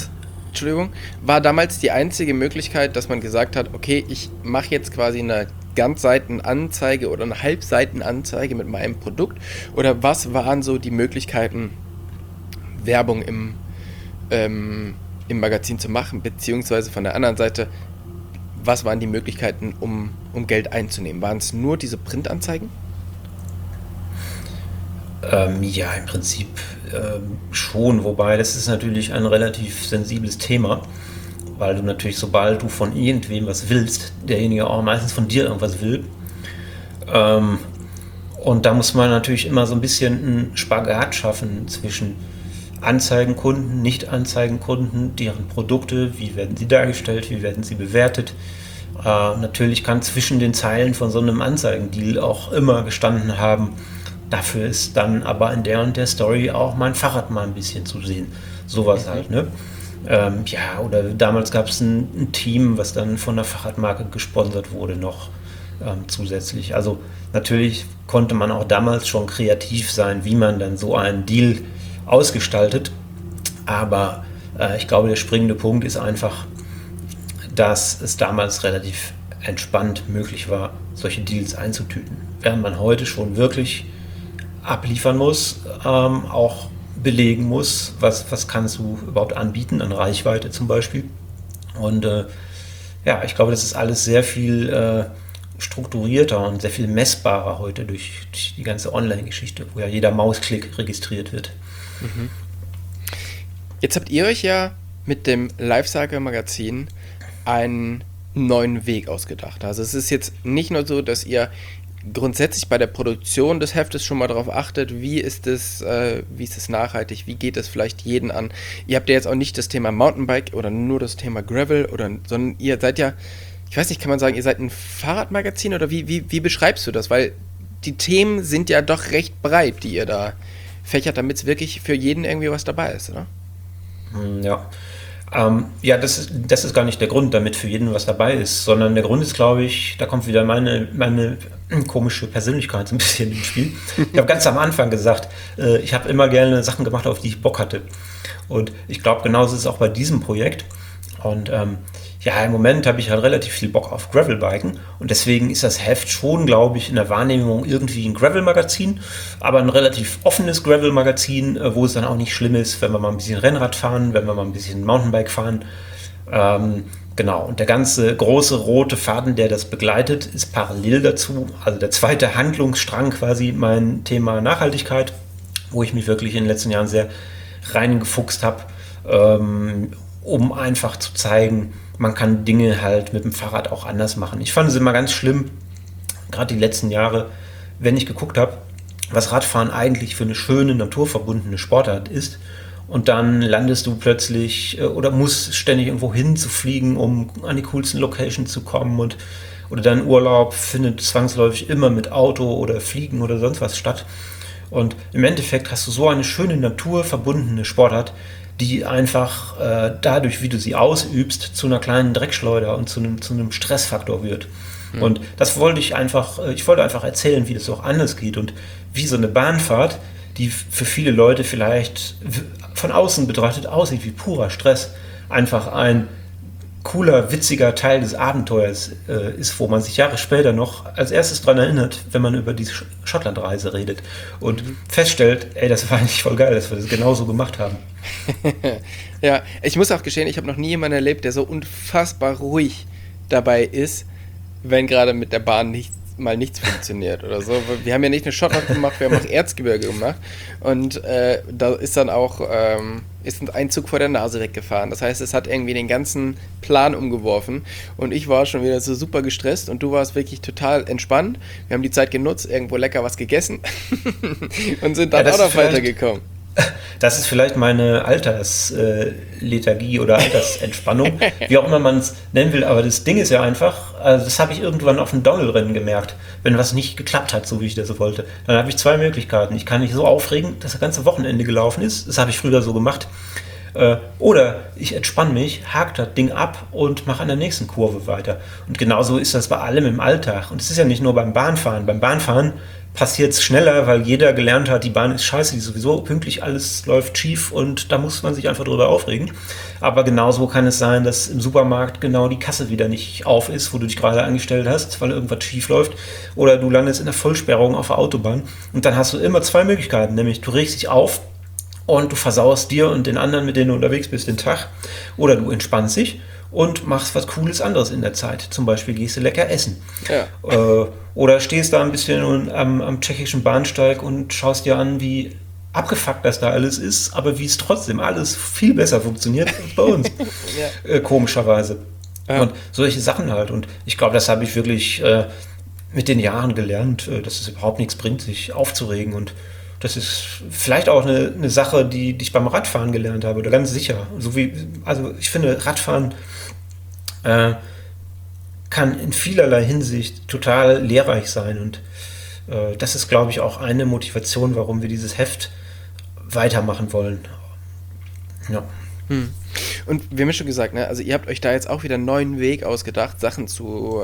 S2: damals die einzige Möglichkeit, dass man gesagt hat, okay, ich mache jetzt quasi eine Ganzseitenanzeige oder eine Halbseitenanzeige mit meinem Produkt? Oder was waren so die Möglichkeiten, Werbung im Magazin zu machen, beziehungsweise von der anderen Seite, was waren die Möglichkeiten, um Geld einzunehmen? Waren es nur diese Printanzeigen?
S3: Ja, im Prinzip schon, wobei das ist natürlich ein relativ sensibles Thema, weil du natürlich, sobald du von irgendwem was willst, derjenige auch meistens von dir irgendwas will. Und da muss man natürlich immer so ein bisschen einen Spagat schaffen zwischen Anzeigenkunden, Nicht-Anzeigenkunden, deren Produkte, wie werden sie dargestellt, wie werden sie bewertet. Natürlich kann zwischen den Zeilen von so einem Anzeigendeal auch immer gestanden haben, dafür ist dann aber in der und der Story auch mein Fahrrad mal ein bisschen zu sehen. Sowas halt, ne? Ja, oder damals gab es ein Team, was dann von der Fahrradmarke gesponsert wurde noch zusätzlich. Also natürlich konnte man auch damals schon kreativ sein, wie man dann so einen Deal ausgestaltet, aber ich glaube, der springende Punkt ist einfach, dass es damals relativ entspannt möglich war, solche Deals einzutüten. Während man heute schon wirklich abliefern muss, auch belegen muss, was kannst du überhaupt anbieten, an Reichweite zum Beispiel. Und ja, ich glaube, das ist alles sehr viel strukturierter und sehr viel messbarer heute durch die ganze Online-Geschichte, wo ja jeder Mausklick registriert wird.
S2: Jetzt habt ihr euch ja mit dem Lifecycle-Magazin einen neuen Weg ausgedacht. Also es ist jetzt nicht nur so, dass ihr grundsätzlich bei der Produktion des Heftes schon mal darauf achtet, wie ist es nachhaltig, wie geht es vielleicht jeden an. Ihr habt ja jetzt auch nicht das Thema Mountainbike oder nur das Thema Gravel, sondern ihr seid ja, ich weiß nicht, kann man sagen, ihr seid ein Fahrradmagazin oder wie beschreibst du das? Weil die Themen sind ja doch recht breit, die ihr da fächert, damit es wirklich für jeden irgendwie was dabei ist, oder?
S3: Ja. Ja, das ist gar nicht der Grund, damit für jeden was dabei ist, sondern der Grund ist, glaube ich, da kommt wieder meine komische Persönlichkeit so ein bisschen ins Spiel. Ich habe ganz am Anfang gesagt, ich habe immer gerne Sachen gemacht, auf die ich Bock hatte. Und ich glaube, genauso ist es auch bei diesem Projekt. Und ja, im Moment habe ich halt relativ viel Bock auf Gravelbiken und deswegen ist das Heft schon, glaube ich, in der Wahrnehmung irgendwie ein Gravel-Magazin, aber ein relativ offenes Gravel-Magazin, wo es dann auch nicht schlimm ist, wenn wir mal ein bisschen Rennrad fahren, wenn wir mal ein bisschen Mountainbike fahren. Genau, und der ganze große rote Faden, der das begleitet, ist parallel dazu, also der zweite Handlungsstrang quasi mein Thema Nachhaltigkeit, wo ich mich wirklich in den letzten Jahren sehr reingefuchst habe. um einfach zu zeigen, man kann Dinge halt mit dem Fahrrad auch anders machen. Ich fand es immer ganz schlimm, gerade die letzten Jahre, wenn ich geguckt habe, was Radfahren eigentlich für eine schöne, naturverbundene Sportart ist. Und dann landest du plötzlich oder musst ständig irgendwo hinzufliegen, um an die coolsten Locations zu kommen. Oder dein Urlaub findet zwangsläufig immer mit Auto oder Fliegen oder sonst was statt. Und im Endeffekt hast du so eine schöne, naturverbundene Sportart, die einfach dadurch, wie du sie ausübst, zu einer kleinen Dreckschleuder und zu einem Stressfaktor wird. Und das wollte ich einfach erzählen, wie das auch anders geht und wie so eine Bahnfahrt, die für viele Leute vielleicht von außen betrachtet aussieht wie purer Stress, einfach ein cooler, witziger Teil des Abenteuers ist, wo man sich Jahre später noch als erstes dran erinnert, wenn man über diese Schottlandreise redet und feststellt, ey, das war eigentlich voll geil, dass wir das genauso gemacht haben.
S2: Ja, ich muss auch gestehen, ich habe noch nie jemanden erlebt, der so unfassbar ruhig dabei ist, wenn gerade mit der Bahn nichts funktioniert oder so. Wir haben ja nicht eine Schottland gemacht, wir haben auch Erzgebirge gemacht und da ist dann auch ein Zug vor der Nase weggefahren. Das heißt, es hat irgendwie den ganzen Plan umgeworfen und ich war schon wieder so super gestresst und du warst wirklich total entspannt. Wir haben die Zeit genutzt, irgendwo lecker was gegessen und sind dann auch noch weitergekommen.
S3: Das ist vielleicht meine Alterslethargie oder Altersentspannung, wie auch immer man es nennen will. Aber das Ding ist ja einfach, also das habe ich irgendwann auf dem Dongelrennen gemerkt, wenn was nicht geklappt hat, so wie ich das so wollte. Dann habe ich zwei Möglichkeiten. Ich kann mich so aufregen, dass das ganze Wochenende gelaufen ist. Das habe ich früher so gemacht. Oder ich entspanne mich, hake das Ding ab und mache an der nächsten Kurve weiter. Und genauso ist das bei allem im Alltag. Und es ist ja nicht nur beim Bahnfahren. Beim Bahnfahren passiert es schneller, weil jeder gelernt hat, die Bahn ist scheiße, die ist sowieso pünktlich, alles läuft schief und da muss man sich einfach drüber aufregen. Aber genauso kann es sein, dass im Supermarkt genau die Kasse wieder nicht auf ist, wo du dich gerade angestellt hast, weil irgendwas schief läuft. Oder du landest in der Vollsperrung auf der Autobahn. Und dann hast du immer zwei Möglichkeiten, nämlich du regst dich auf und du versauerst dir und den anderen, mit denen du unterwegs bist, den Tag. Oder du entspannst dich und machst was Cooles anderes in der Zeit. Zum Beispiel gehst du lecker essen. Ja. Oder stehst da ein bisschen am tschechischen Bahnsteig und schaust dir an, wie abgefuckt das da alles ist, aber wie es trotzdem alles viel besser funktioniert als bei uns. Ja. Komischerweise. Ja. Und solche Sachen halt. Und ich glaube, das habe ich wirklich mit den Jahren gelernt, dass es überhaupt nichts bringt, sich aufzuregen. Und das ist vielleicht auch eine Sache, die ich beim Radfahren gelernt habe, oder ganz sicher. Also ich finde, Radfahren kann in vielerlei Hinsicht total lehrreich sein. Und das ist, glaube ich, auch eine Motivation, warum wir dieses Heft weitermachen wollen. Ja.
S2: Und wir haben schon gesagt, ne, also ihr habt euch da jetzt auch wieder einen neuen Weg ausgedacht, Sachen zu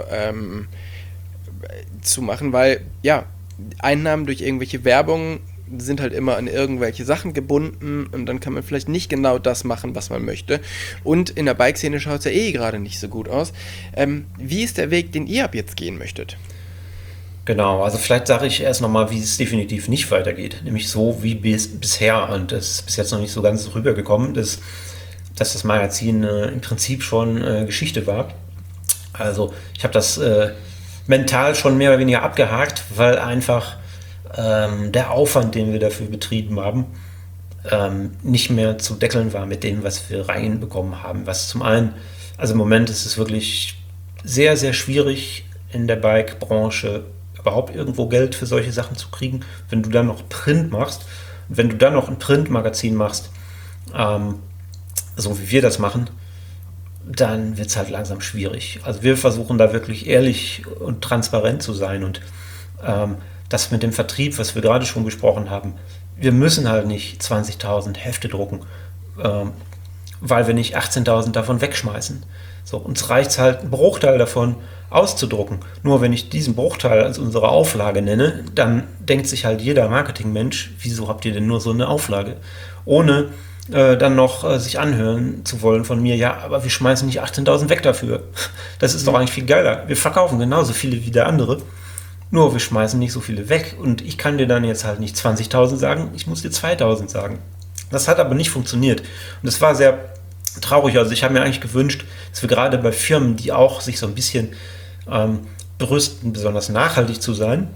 S2: machen, weil ja, Einnahmen durch irgendwelche Werbung sind halt immer an irgendwelche Sachen gebunden und dann kann man vielleicht nicht genau das machen, was man möchte. Und in der Bike-Szene schaut es ja gerade nicht so gut aus. Wie ist der Weg, den ihr ab jetzt gehen möchtet?
S3: Genau, also vielleicht sage ich erst nochmal, wie es definitiv nicht weitergeht. Nämlich so wie bisher. Und das ist bis jetzt noch nicht so ganz rübergekommen, dass das Magazin im Prinzip schon Geschichte war. Also ich habe das mental schon mehr oder weniger abgehakt, weil einfach der Aufwand, den wir dafür betrieben haben, nicht mehr zu deckeln war mit dem, was wir reinbekommen haben. Was zum einen, also im Moment ist es wirklich sehr, sehr schwierig in der Bike-Branche überhaupt irgendwo Geld für solche Sachen zu kriegen. Wenn du dann noch Print machst, wenn du dann noch ein Printmagazin machst, so wie wir das machen, dann wird es halt langsam schwierig. Also wir versuchen da wirklich ehrlich und transparent zu sein und das mit dem Vertrieb, was wir gerade schon besprochen haben, wir müssen halt nicht 20.000 Hefte drucken, weil wir nicht 18.000 davon wegschmeißen. So, uns reicht es halt, einen Bruchteil davon auszudrucken. Nur wenn ich diesen Bruchteil als unsere Auflage nenne, dann denkt sich halt jeder Marketingmensch, wieso habt ihr denn nur so eine Auflage? Ohne dann noch sich anhören zu wollen von mir, ja, aber wir schmeißen nicht 18.000 weg dafür. Das ist doch eigentlich viel geiler. Wir verkaufen genauso viele wie der andere. Nur wir schmeißen nicht so viele weg und ich kann dir dann jetzt halt nicht 20.000 sagen, ich muss dir 2.000 sagen. Das hat aber nicht funktioniert und das war sehr traurig. Also ich habe mir eigentlich gewünscht, dass wir gerade bei Firmen, die auch sich so ein bisschen berüsten, besonders nachhaltig zu sein,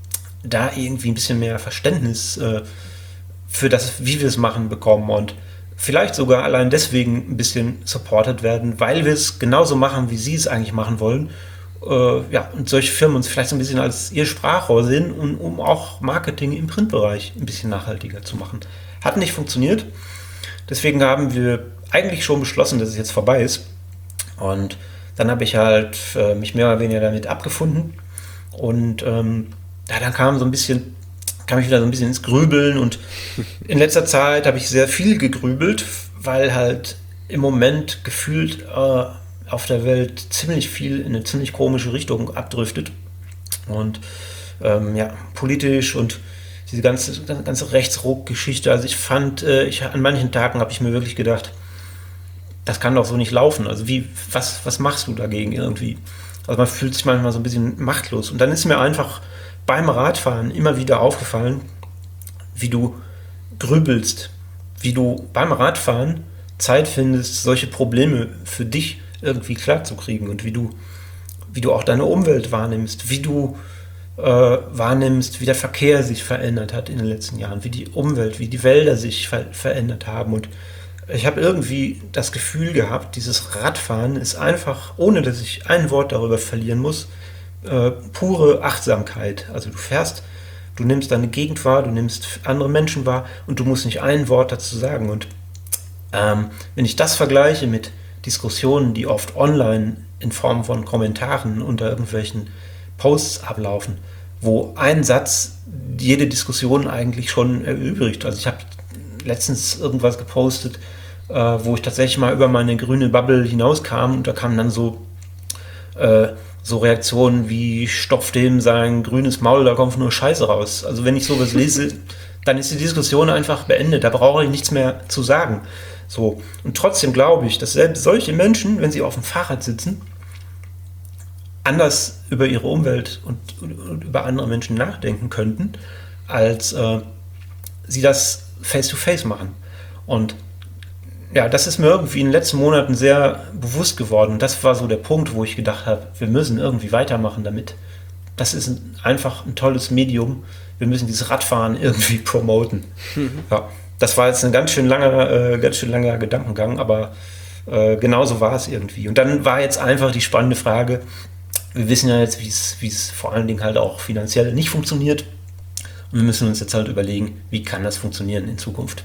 S3: da irgendwie ein bisschen mehr Verständnis für das, wie wir es machen, bekommen und vielleicht sogar allein deswegen ein bisschen supported werden, weil wir es genauso machen, wie sie es eigentlich machen wollen. Und solche Firmen uns vielleicht so ein bisschen als ihr Sprachrohr sehen, um auch Marketing im Printbereich ein bisschen nachhaltiger zu machen. Hat nicht funktioniert. Deswegen haben wir eigentlich schon beschlossen, dass es jetzt vorbei ist. Und dann habe ich halt mich mehr oder weniger damit abgefunden. Und dann kam ich wieder so ein bisschen ins Grübeln. Und in letzter Zeit habe ich sehr viel gegrübelt, weil halt im Moment gefühlt auf der Welt ziemlich viel in eine ziemlich komische Richtung abdriftet. Und politisch und diese ganze Rechtsruck-Geschichte. Also ich fand, an manchen Tagen habe ich mir wirklich gedacht, das kann doch so nicht laufen. Also was machst du dagegen irgendwie? Also man fühlt sich manchmal so ein bisschen machtlos. Und dann ist mir einfach beim Radfahren immer wieder aufgefallen, wie du grübelst, wie du beim Radfahren Zeit findest, solche Probleme für dich irgendwie klarzukriegen und wie du auch deine Umwelt wahrnimmst, wie du wahrnimmst, wie der Verkehr sich verändert hat in den letzten Jahren, wie die Umwelt, wie die Wälder sich verändert haben. Und ich habe irgendwie das Gefühl gehabt, dieses Radfahren ist einfach, ohne dass ich ein Wort darüber verlieren muss, pure Achtsamkeit. Also du nimmst deine Gegend wahr, du nimmst andere Menschen wahr und du musst nicht ein Wort dazu sagen. Und wenn ich das vergleiche mit Diskussionen, die oft online in Form von Kommentaren unter irgendwelchen Posts ablaufen, wo ein Satz jede Diskussion eigentlich schon erübrigt. Also ich habe letztens irgendwas gepostet, wo ich tatsächlich mal über meine grüne Bubble hinauskam und da kamen dann so Reaktionen wie stopf dem sein grünes Maul, da kommt nur Scheiße raus. Also wenn ich sowas lese, dann ist die Diskussion einfach beendet, da brauche ich nichts mehr zu sagen. So. Und trotzdem glaube ich, dass selbst solche Menschen, wenn sie auf dem Fahrrad sitzen, anders über ihre Umwelt und über andere Menschen nachdenken könnten, als sie das face-to-face machen. Und ja, das ist mir irgendwie in den letzten Monaten sehr bewusst geworden. Das war so der Punkt, wo ich gedacht habe, wir müssen irgendwie weitermachen damit. Das ist einfach ein tolles Medium. Wir müssen dieses Radfahren irgendwie promoten. Ja, das war jetzt ein ganz schön langer Gedankengang, aber genauso war es irgendwie. Und dann war jetzt einfach die spannende Frage, wir wissen ja jetzt, wie es vor allen Dingen halt auch finanziell nicht funktioniert. Und wir müssen uns jetzt halt überlegen, wie kann das funktionieren in Zukunft.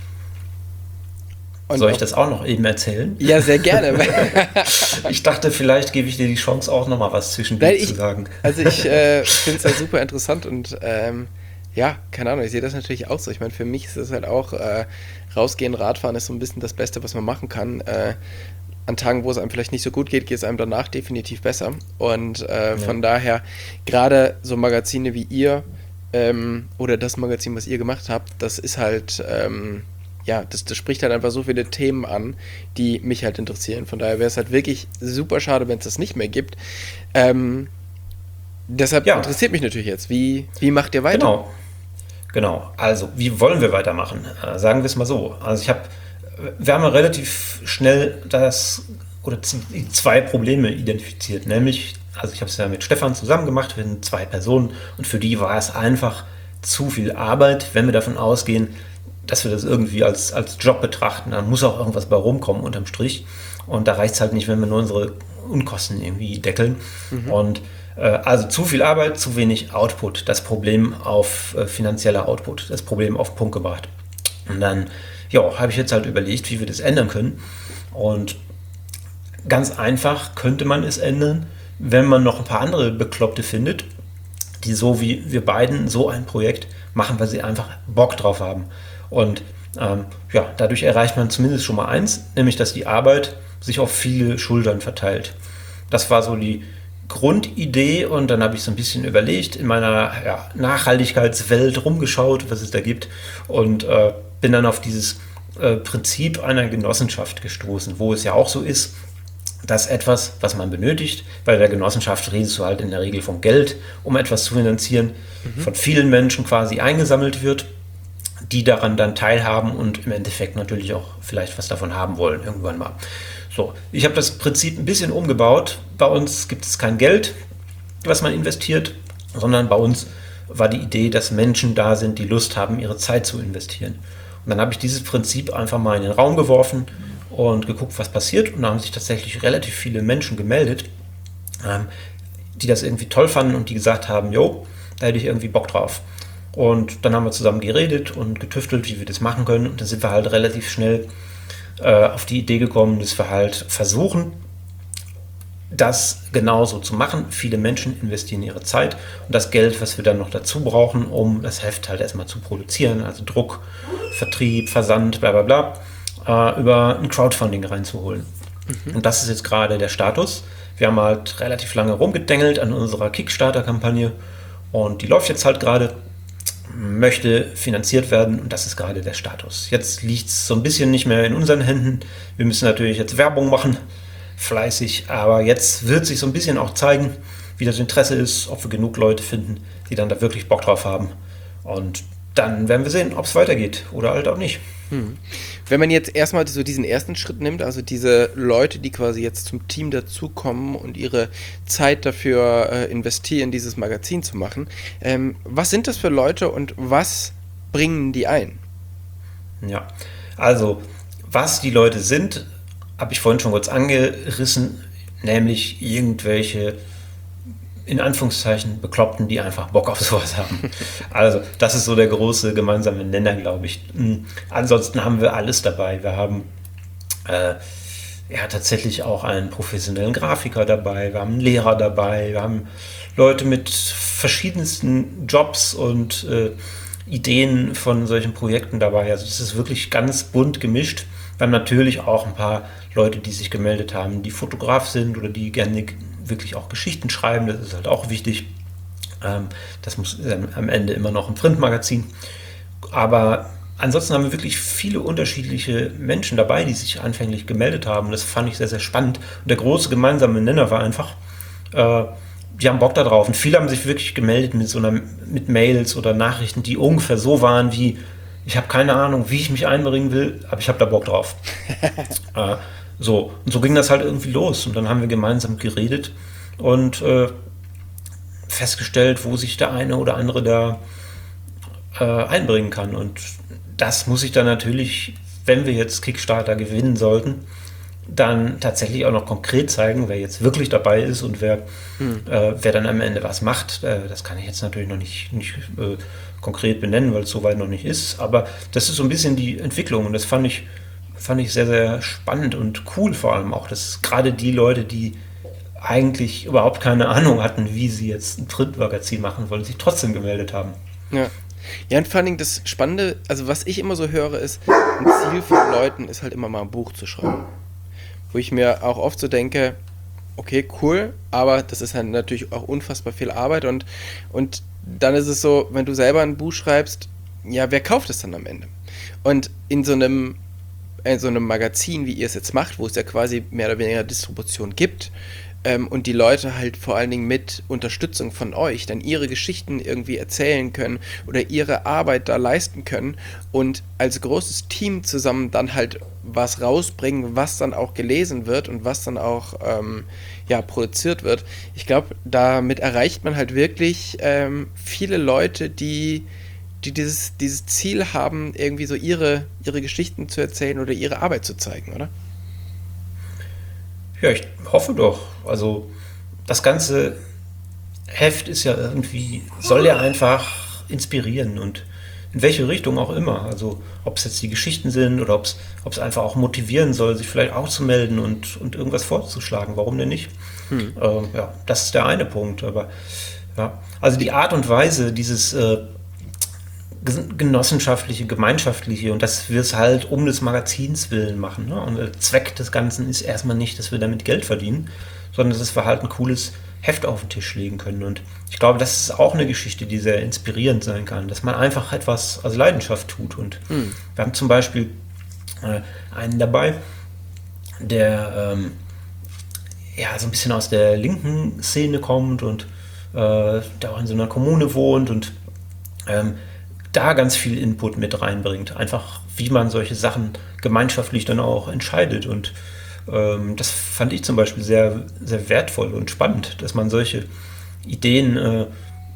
S3: Und soll ich das auch noch eben erzählen?
S2: Ja, sehr gerne.
S3: Ich dachte, vielleicht gebe ich dir die Chance, auch noch mal was zwischendurch zu sagen.
S2: Also ich finde es halt super interessant und keine Ahnung, ich sehe das natürlich auch so. Ich meine, für mich ist es halt auch, rausgehen, Radfahren ist so ein bisschen das Beste, was man machen kann. An Tagen, wo es einem vielleicht nicht so gut geht, geht es einem danach definitiv besser. Und von daher, gerade so Magazine wie ihr oder das Magazin, was ihr gemacht habt, das ist halt, das spricht halt einfach so viele Themen an, die mich halt interessieren. Von daher wäre es halt wirklich super schade, wenn es das nicht mehr gibt. Deshalb interessiert mich natürlich jetzt, wie macht ihr weiter?
S3: Genau. Also, wie wollen wir weitermachen? Sagen wir es mal so. Also wir haben ja relativ schnell die zwei Probleme identifiziert, nämlich, also ich habe es ja mit Stefan zusammen gemacht, wir sind 2 Personen und für die war es einfach zu viel Arbeit, wenn wir davon ausgehen, dass wir das irgendwie als Job betrachten, dann muss auch irgendwas bei rumkommen unterm Strich und da reicht es halt nicht, wenn wir nur unsere Unkosten irgendwie deckeln und also zu viel Arbeit, zu wenig Output, das Problem auf finanzieller Output, das Problem auf den Punkt gebracht. Und dann habe ich jetzt halt überlegt, wie wir das ändern können. Und ganz einfach könnte man es ändern, wenn man noch ein paar andere Bekloppte findet, die so wie wir beiden so ein Projekt machen, weil sie einfach Bock drauf haben. Und dadurch erreicht man zumindest schon mal eins, nämlich dass die Arbeit sich auf viele Schultern verteilt. Das war so die Grundidee und dann habe ich so ein bisschen überlegt, in meiner Nachhaltigkeitswelt rumgeschaut, was es da gibt und bin dann auf dieses Prinzip einer Genossenschaft gestoßen, wo es ja auch so ist, dass etwas, was man benötigt, bei der Genossenschaft redest du halt in der Regel vom Geld, um etwas zu finanzieren, von vielen Menschen quasi eingesammelt wird, die daran dann teilhaben und im Endeffekt natürlich auch vielleicht was davon haben wollen, irgendwann mal. So, ich habe das Prinzip ein bisschen umgebaut. Bei uns gibt es kein Geld, was man investiert, sondern bei uns war die Idee, dass Menschen da sind, die Lust haben, ihre Zeit zu investieren. Und dann habe ich dieses Prinzip einfach mal in den Raum geworfen und geguckt, was passiert. Und da haben sich tatsächlich relativ viele Menschen gemeldet, die das irgendwie toll fanden und die gesagt haben, jo, da hätte ich irgendwie Bock drauf. Und dann haben wir zusammen geredet und getüftelt, wie wir das machen können. Und dann sind wir halt relativ schnell auf die Idee gekommen, dass wir halt versuchen, das genauso zu machen. Viele Menschen investieren ihre Zeit und das Geld, was wir dann noch dazu brauchen, um das Heft halt erstmal zu produzieren, also Druck, Vertrieb, Versand, bla bla bla, über ein Crowdfunding reinzuholen. Und das ist jetzt gerade der Status. Wir haben halt relativ lange rumgedengelt an unserer Kickstarter-Kampagne und die läuft jetzt halt gerade, möchte finanziert werden und das ist gerade der Status. Jetzt liegt es so ein bisschen nicht mehr in unseren Händen. Wir müssen natürlich jetzt Werbung machen, fleißig, aber jetzt wird sich so ein bisschen auch zeigen, wie das Interesse ist, ob wir genug Leute finden, die dann da wirklich Bock drauf haben. Und dann werden wir sehen, ob es weitergeht oder halt auch nicht.
S2: Wenn man jetzt erstmal so diesen ersten Schritt nimmt, also diese Leute, die quasi jetzt zum Team dazukommen und ihre Zeit dafür investieren, dieses Magazin zu machen, was sind das für Leute und was bringen die ein?
S3: Ja, also was die Leute sind, habe ich vorhin schon kurz angerissen, nämlich irgendwelche, in Anführungszeichen, Bekloppten, die einfach Bock auf sowas haben. Also das ist so der große gemeinsame Nenner, glaube ich. Ansonsten haben wir alles dabei. Wir haben tatsächlich auch einen professionellen Grafiker dabei, wir haben einen Lehrer dabei, wir haben Leute mit verschiedensten Jobs und Ideen von solchen Projekten dabei. Also das ist wirklich ganz bunt gemischt. Wir haben natürlich auch ein paar Leute, die sich gemeldet haben, die Fotograf sind oder die gerne wirklich auch Geschichten schreiben. Das ist halt auch wichtig. Das muss am Ende immer noch ein Printmagazin. Aber ansonsten haben wir wirklich viele unterschiedliche Menschen dabei, die sich anfänglich gemeldet haben. Das fand ich sehr, sehr spannend. Und der große gemeinsame Nenner war einfach, die haben Bock da drauf. Und viele haben sich wirklich gemeldet mit Mails oder Nachrichten, die ungefähr so waren wie: Ich habe keine Ahnung, wie ich mich einbringen will, aber ich habe da Bock drauf. Und so ging das halt irgendwie los. Und dann haben wir gemeinsam geredet und festgestellt, wo sich der eine oder andere da einbringen kann. Und das muss ich dann natürlich, wenn wir jetzt Kickstarter gewinnen sollten, dann tatsächlich auch noch konkret zeigen, wer jetzt wirklich dabei ist und wer dann am Ende was macht. Das kann ich jetzt natürlich noch nicht konkret benennen, weil es soweit noch nicht ist. Aber das ist so ein bisschen die Entwicklung und das fand ich sehr, sehr spannend und cool vor allem auch, dass gerade die Leute, die eigentlich überhaupt keine Ahnung hatten, wie sie jetzt ein Printmagazin machen wollen, sich trotzdem gemeldet haben.
S2: Ja, und vor allem das Spannende, also was ich immer so höre, ist, ein Ziel von Leuten ist halt immer mal ein Buch zu schreiben. Wo ich mir auch oft so denke, okay, cool, aber das ist halt natürlich auch unfassbar viel Arbeit und dann ist es so, wenn du selber ein Buch schreibst, ja, wer kauft es dann am Ende? Und in so einem Magazin, wie ihr es jetzt macht, wo es ja quasi mehr oder weniger Distribution gibt, und die Leute halt vor allen Dingen mit Unterstützung von euch dann ihre Geschichten irgendwie erzählen können oder ihre Arbeit da leisten können und als großes Team zusammen dann halt was rausbringen, was dann auch gelesen wird und was dann auch produziert wird. Ich glaube, damit erreicht man halt wirklich viele Leute, die dieses Ziel haben, irgendwie so ihre Geschichten zu erzählen oder ihre Arbeit zu zeigen, oder?
S3: Ja, ich hoffe doch. Also das ganze Heft ist ja irgendwie, soll ja einfach inspirieren und in welche Richtung auch immer. Also ob es jetzt die Geschichten sind oder ob es einfach auch motivieren soll, sich vielleicht auch zu melden und irgendwas vorzuschlagen. Warum denn nicht? Das ist der eine Punkt. Aber ja, also die Art und Weise, dieses genossenschaftliche, gemeinschaftliche und dass wir es halt um des Magazins willen machen. Ne? Und der Zweck des Ganzen ist erstmal nicht, dass wir damit Geld verdienen, sondern dass wir halt ein cooles Heft auf den Tisch legen können. Und ich glaube, das ist auch eine Geschichte, die sehr inspirierend sein kann, dass man einfach etwas aus Leidenschaft tut. Und wir haben zum Beispiel einen dabei, der so ein bisschen aus der linken Szene kommt und der auch in so einer Kommune wohnt und da ganz viel Input mit reinbringt. Einfach, wie man solche Sachen gemeinschaftlich dann auch entscheidet. Und das fand ich zum Beispiel sehr, sehr wertvoll und spannend, dass man solche Ideen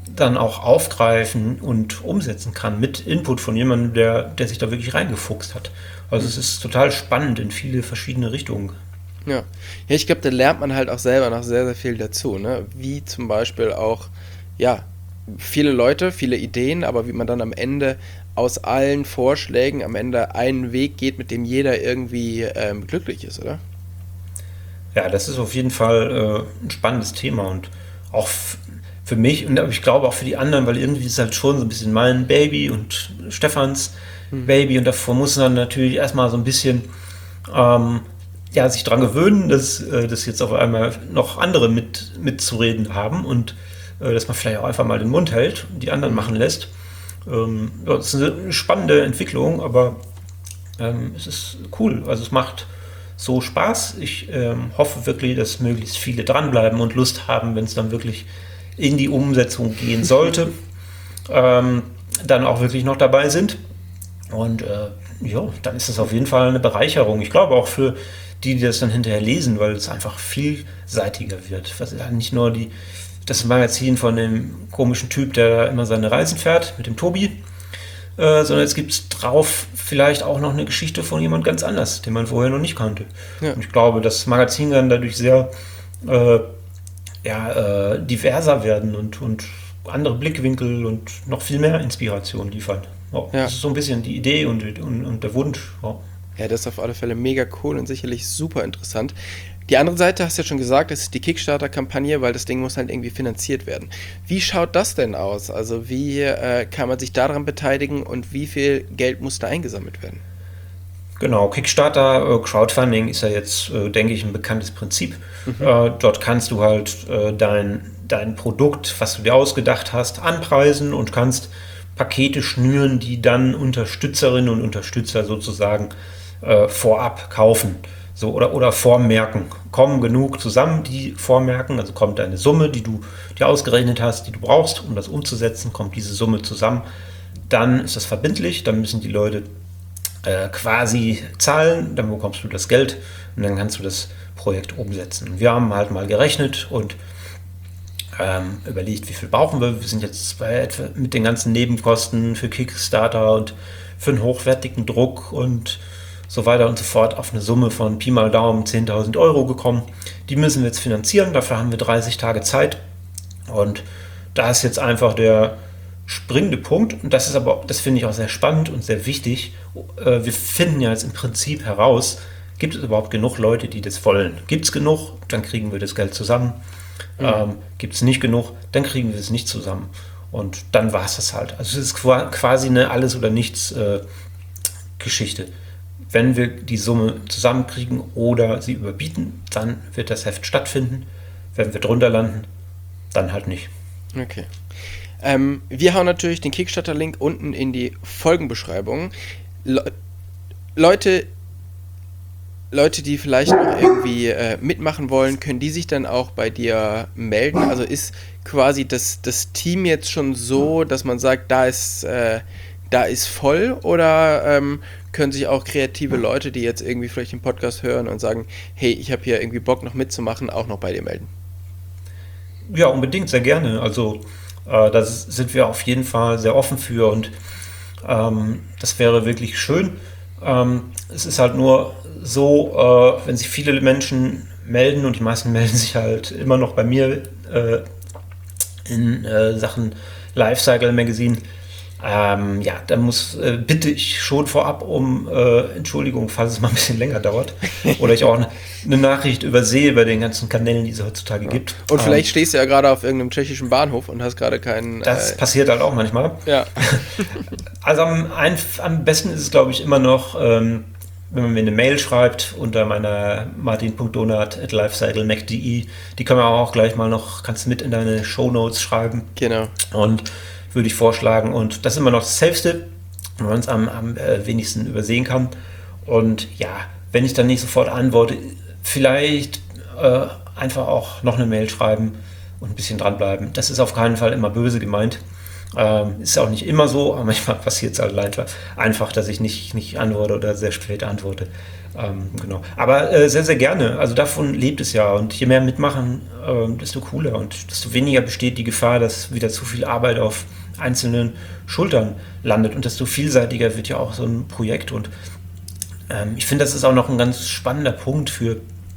S3: dann auch aufgreifen und umsetzen kann mit Input von jemandem, der sich da wirklich reingefuchst hat. Also es ist total spannend in viele verschiedene Richtungen.
S2: Ja, ich glaube, da lernt man halt auch selber noch sehr, sehr viel dazu, ne? Wie zum Beispiel auch, ja, viele Leute, viele Ideen, aber wie man dann am Ende aus allen Vorschlägen am Ende einen Weg geht, mit dem jeder irgendwie glücklich ist, oder?
S3: Ja, das ist auf jeden Fall ein spannendes Thema und auch für mich und ich glaube auch für die anderen, weil irgendwie ist es halt schon so ein bisschen mein Baby und Stefans Baby und davor muss man natürlich erstmal so ein bisschen sich dran gewöhnen, dass jetzt auf einmal noch andere mitzureden haben und dass man vielleicht auch einfach mal den Mund hält und die anderen machen lässt. Das ist eine spannende Entwicklung, aber es ist cool. Also es macht so Spaß. Ich hoffe wirklich, dass möglichst viele dranbleiben und Lust haben, wenn es dann wirklich in die Umsetzung gehen sollte, dann auch wirklich noch dabei sind. Und dann ist das auf jeden Fall eine Bereicherung. Ich glaube auch für die das dann hinterher lesen, weil es einfach vielseitiger wird. Was ist nicht nur das Magazin von dem komischen Typ, der immer seine Reisen fährt, mit dem Tobi, sondern jetzt gibt es drauf vielleicht auch noch eine Geschichte von jemand ganz anders, den man vorher noch nicht kannte. Ja. Und ich glaube, das Magazin kann dadurch sehr diverser werden und andere Blickwinkel und noch viel mehr Inspiration liefern. Ja. Das ist so ein bisschen die Idee und der Wunsch. Ja.
S2: Ja, das ist auf alle Fälle mega cool und sicherlich super interessant. Die andere Seite, hast du ja schon gesagt, das ist die Kickstarter-Kampagne, weil das Ding muss halt irgendwie finanziert werden. Wie schaut das denn aus? Also wie kann man sich daran beteiligen und wie viel Geld muss da eingesammelt werden?
S3: Genau, Kickstarter, Crowdfunding ist ja jetzt, denke ich, ein bekanntes Prinzip. Dort kannst du halt dein Produkt, was du dir ausgedacht hast, anpreisen und kannst Pakete schnüren, die dann Unterstützerinnen und Unterstützer sozusagen vorab kaufen. So, oder vormerken. Kommen genug zusammen, die vormerken, also kommt eine Summe, die du dir ausgerechnet hast, die du brauchst, um das umzusetzen, kommt diese Summe zusammen, dann ist das verbindlich, dann müssen die Leute quasi zahlen, dann bekommst du das Geld und dann kannst du das Projekt umsetzen. Wir haben halt mal gerechnet und überlegt, wie viel brauchen wir. Wir sind jetzt bei etwa mit den ganzen Nebenkosten für Kickstarter und für einen hochwertigen Druck und so weiter und so fort auf eine Summe von Pi mal Daumen 10.000 Euro gekommen. Die müssen wir jetzt finanzieren, dafür haben wir 30 Tage Zeit und da ist jetzt einfach der springende Punkt und das finde ich auch sehr spannend und sehr wichtig. Wir finden ja jetzt im Prinzip heraus, gibt es überhaupt genug Leute, die das wollen? Gibt es genug, dann kriegen wir das Geld zusammen. Gibt es nicht genug, dann kriegen wir es nicht zusammen. Und dann war es das halt. Also es ist quasi eine Alles- oder Nichts-Geschichte. Wenn wir die Summe zusammenkriegen oder sie überbieten, dann wird das Heft stattfinden. Wenn wir drunter landen, dann halt nicht.
S2: Okay. Wir hauen natürlich den Kickstarter-Link unten in die Folgenbeschreibung. Leute, die vielleicht noch irgendwie mitmachen wollen, können die sich dann auch bei dir melden? Also ist quasi das Team jetzt schon so, dass man sagt, da ist voll oder können sich auch kreative Leute, die jetzt irgendwie vielleicht den Podcast hören und sagen, hey, ich habe hier irgendwie Bock noch mitzumachen, auch noch bei dir melden?
S3: Ja, unbedingt, sehr gerne. Also da sind wir auf jeden Fall sehr offen für und das wäre wirklich schön. Es ist halt nur so, wenn sich viele Menschen melden und die meisten melden sich halt immer noch bei mir in Sachen Lifecycle Magazine, dann bitte ich schon vorab um Entschuldigung, falls es mal ein bisschen länger dauert oder ich auch eine Nachricht übersehe bei den ganzen Kanälen, die es heutzutage gibt.
S2: Und vielleicht stehst du ja gerade auf irgendeinem tschechischen Bahnhof und hast gerade keinen...
S3: Das passiert halt auch manchmal. Ja. Also am besten ist es, glaube ich, immer noch, wenn man mir eine Mail schreibt unter meiner martin.donat@lifecyclemag.de, die können wir auch gleich mal noch, kannst du mit in deine Shownotes schreiben.
S2: Genau.
S3: Und würde ich vorschlagen. Und das ist immer noch das Safeste, wenn man es am wenigsten übersehen kann. Und ja, wenn ich dann nicht sofort antworte, vielleicht einfach auch noch eine Mail schreiben und ein bisschen dranbleiben. Das ist auf keinen Fall immer böse gemeint. Ist auch nicht immer so, aber manchmal passiert es halt leider einfach, dass ich nicht antworte oder sehr spät antworte. Genau. Aber sehr, sehr gerne. Also davon lebt es ja. Und je mehr mitmachen, desto cooler. Und desto weniger besteht die Gefahr, dass wieder zu viel Arbeit auf einzelnen Schultern landet. Und desto vielseitiger wird ja auch so ein Projekt. Und ich finde, das ist auch noch ein ganz spannender Punkt für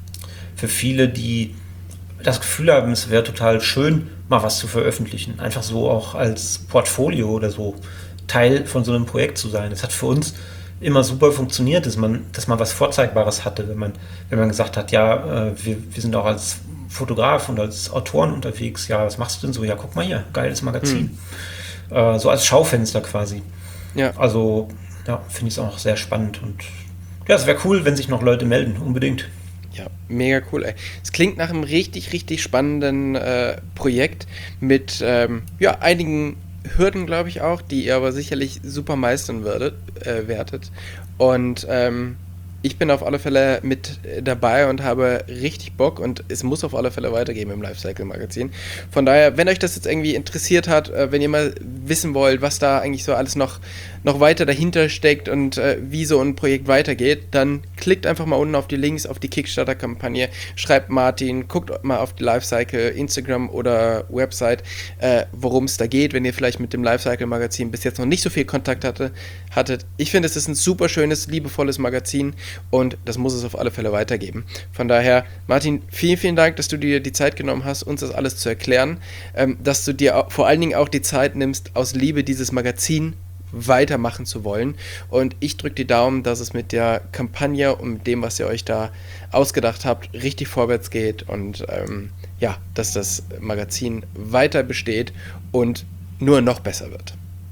S3: viele, die das Gefühl haben, es wäre total schön, mal was zu veröffentlichen. Einfach so auch als Portfolio oder so Teil von so einem Projekt zu sein. Das hat für uns immer super funktioniert, dass man was Vorzeigbares hatte, wenn man gesagt hat, ja, wir sind auch als Fotograf und als Autoren unterwegs. Ja, was machst du denn so? Ja, guck mal hier, geiles Magazin. So als Schaufenster quasi.
S2: Ja.
S3: Also, ja, finde ich es auch sehr spannend. Und ja, es wäre cool, wenn sich noch Leute melden, unbedingt.
S2: Ja, mega cool, ey. Es klingt nach einem richtig, richtig spannenden Projekt mit einigen Hürden, glaube ich auch, die ihr aber sicherlich super meistern werdet. Und ich bin auf alle Fälle mit dabei und habe richtig Bock und es muss auf alle Fälle weitergehen im Lifecycle-Magazin. Von daher, wenn euch das jetzt irgendwie interessiert hat, wenn ihr mal wissen wollt, was da eigentlich so alles noch weiter dahinter steckt und wie so ein Projekt weitergeht, dann klickt einfach mal unten auf die Links, auf die Kickstarter-Kampagne, schreibt Martin, guckt mal auf die Lifecycle, Instagram oder Website, worum es da geht, wenn ihr vielleicht mit dem Lifecycle-Magazin bis jetzt noch nicht so viel Kontakt hattet. Ich finde, es ist ein super schönes, liebevolles Magazin und das muss es auf alle Fälle weitergeben. Von daher, Martin, vielen, vielen Dank, dass du dir die Zeit genommen hast, uns das alles zu erklären, dass du dir vor allen Dingen auch die Zeit nimmst, aus Liebe dieses Magazin weitermachen zu wollen. Und ich drücke die Daumen, dass es mit der Kampagne und mit dem, was ihr euch da ausgedacht habt, richtig vorwärts geht und dass das Magazin weiter besteht und nur noch besser wird.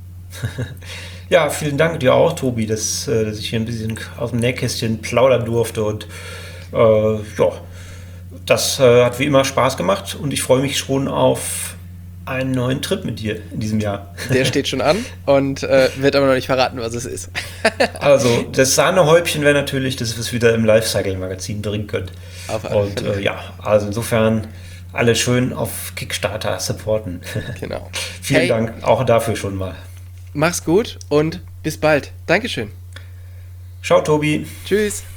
S3: Ja, vielen Dank dir auch, Tobi, dass ich hier ein bisschen aus dem Nähkästchen plaudern durfte und das hat wie immer Spaß gemacht und ich freue mich schon auf einen neuen Trip mit dir in diesem Jahr.
S2: Der steht schon an und wird aber noch nicht verraten, was es ist.
S3: Also, das Sahnehäubchen wäre natürlich, dass wir es wieder im Lifecycle-Magazin bringen könnt.
S2: Auf alle Fälle.
S3: Also insofern alle schön auf Kickstarter supporten.
S2: Genau.
S3: Vielen Dank auch dafür schon mal.
S2: Mach's gut und bis bald. Dankeschön.
S3: Ciao, Tobi.
S2: Tschüss.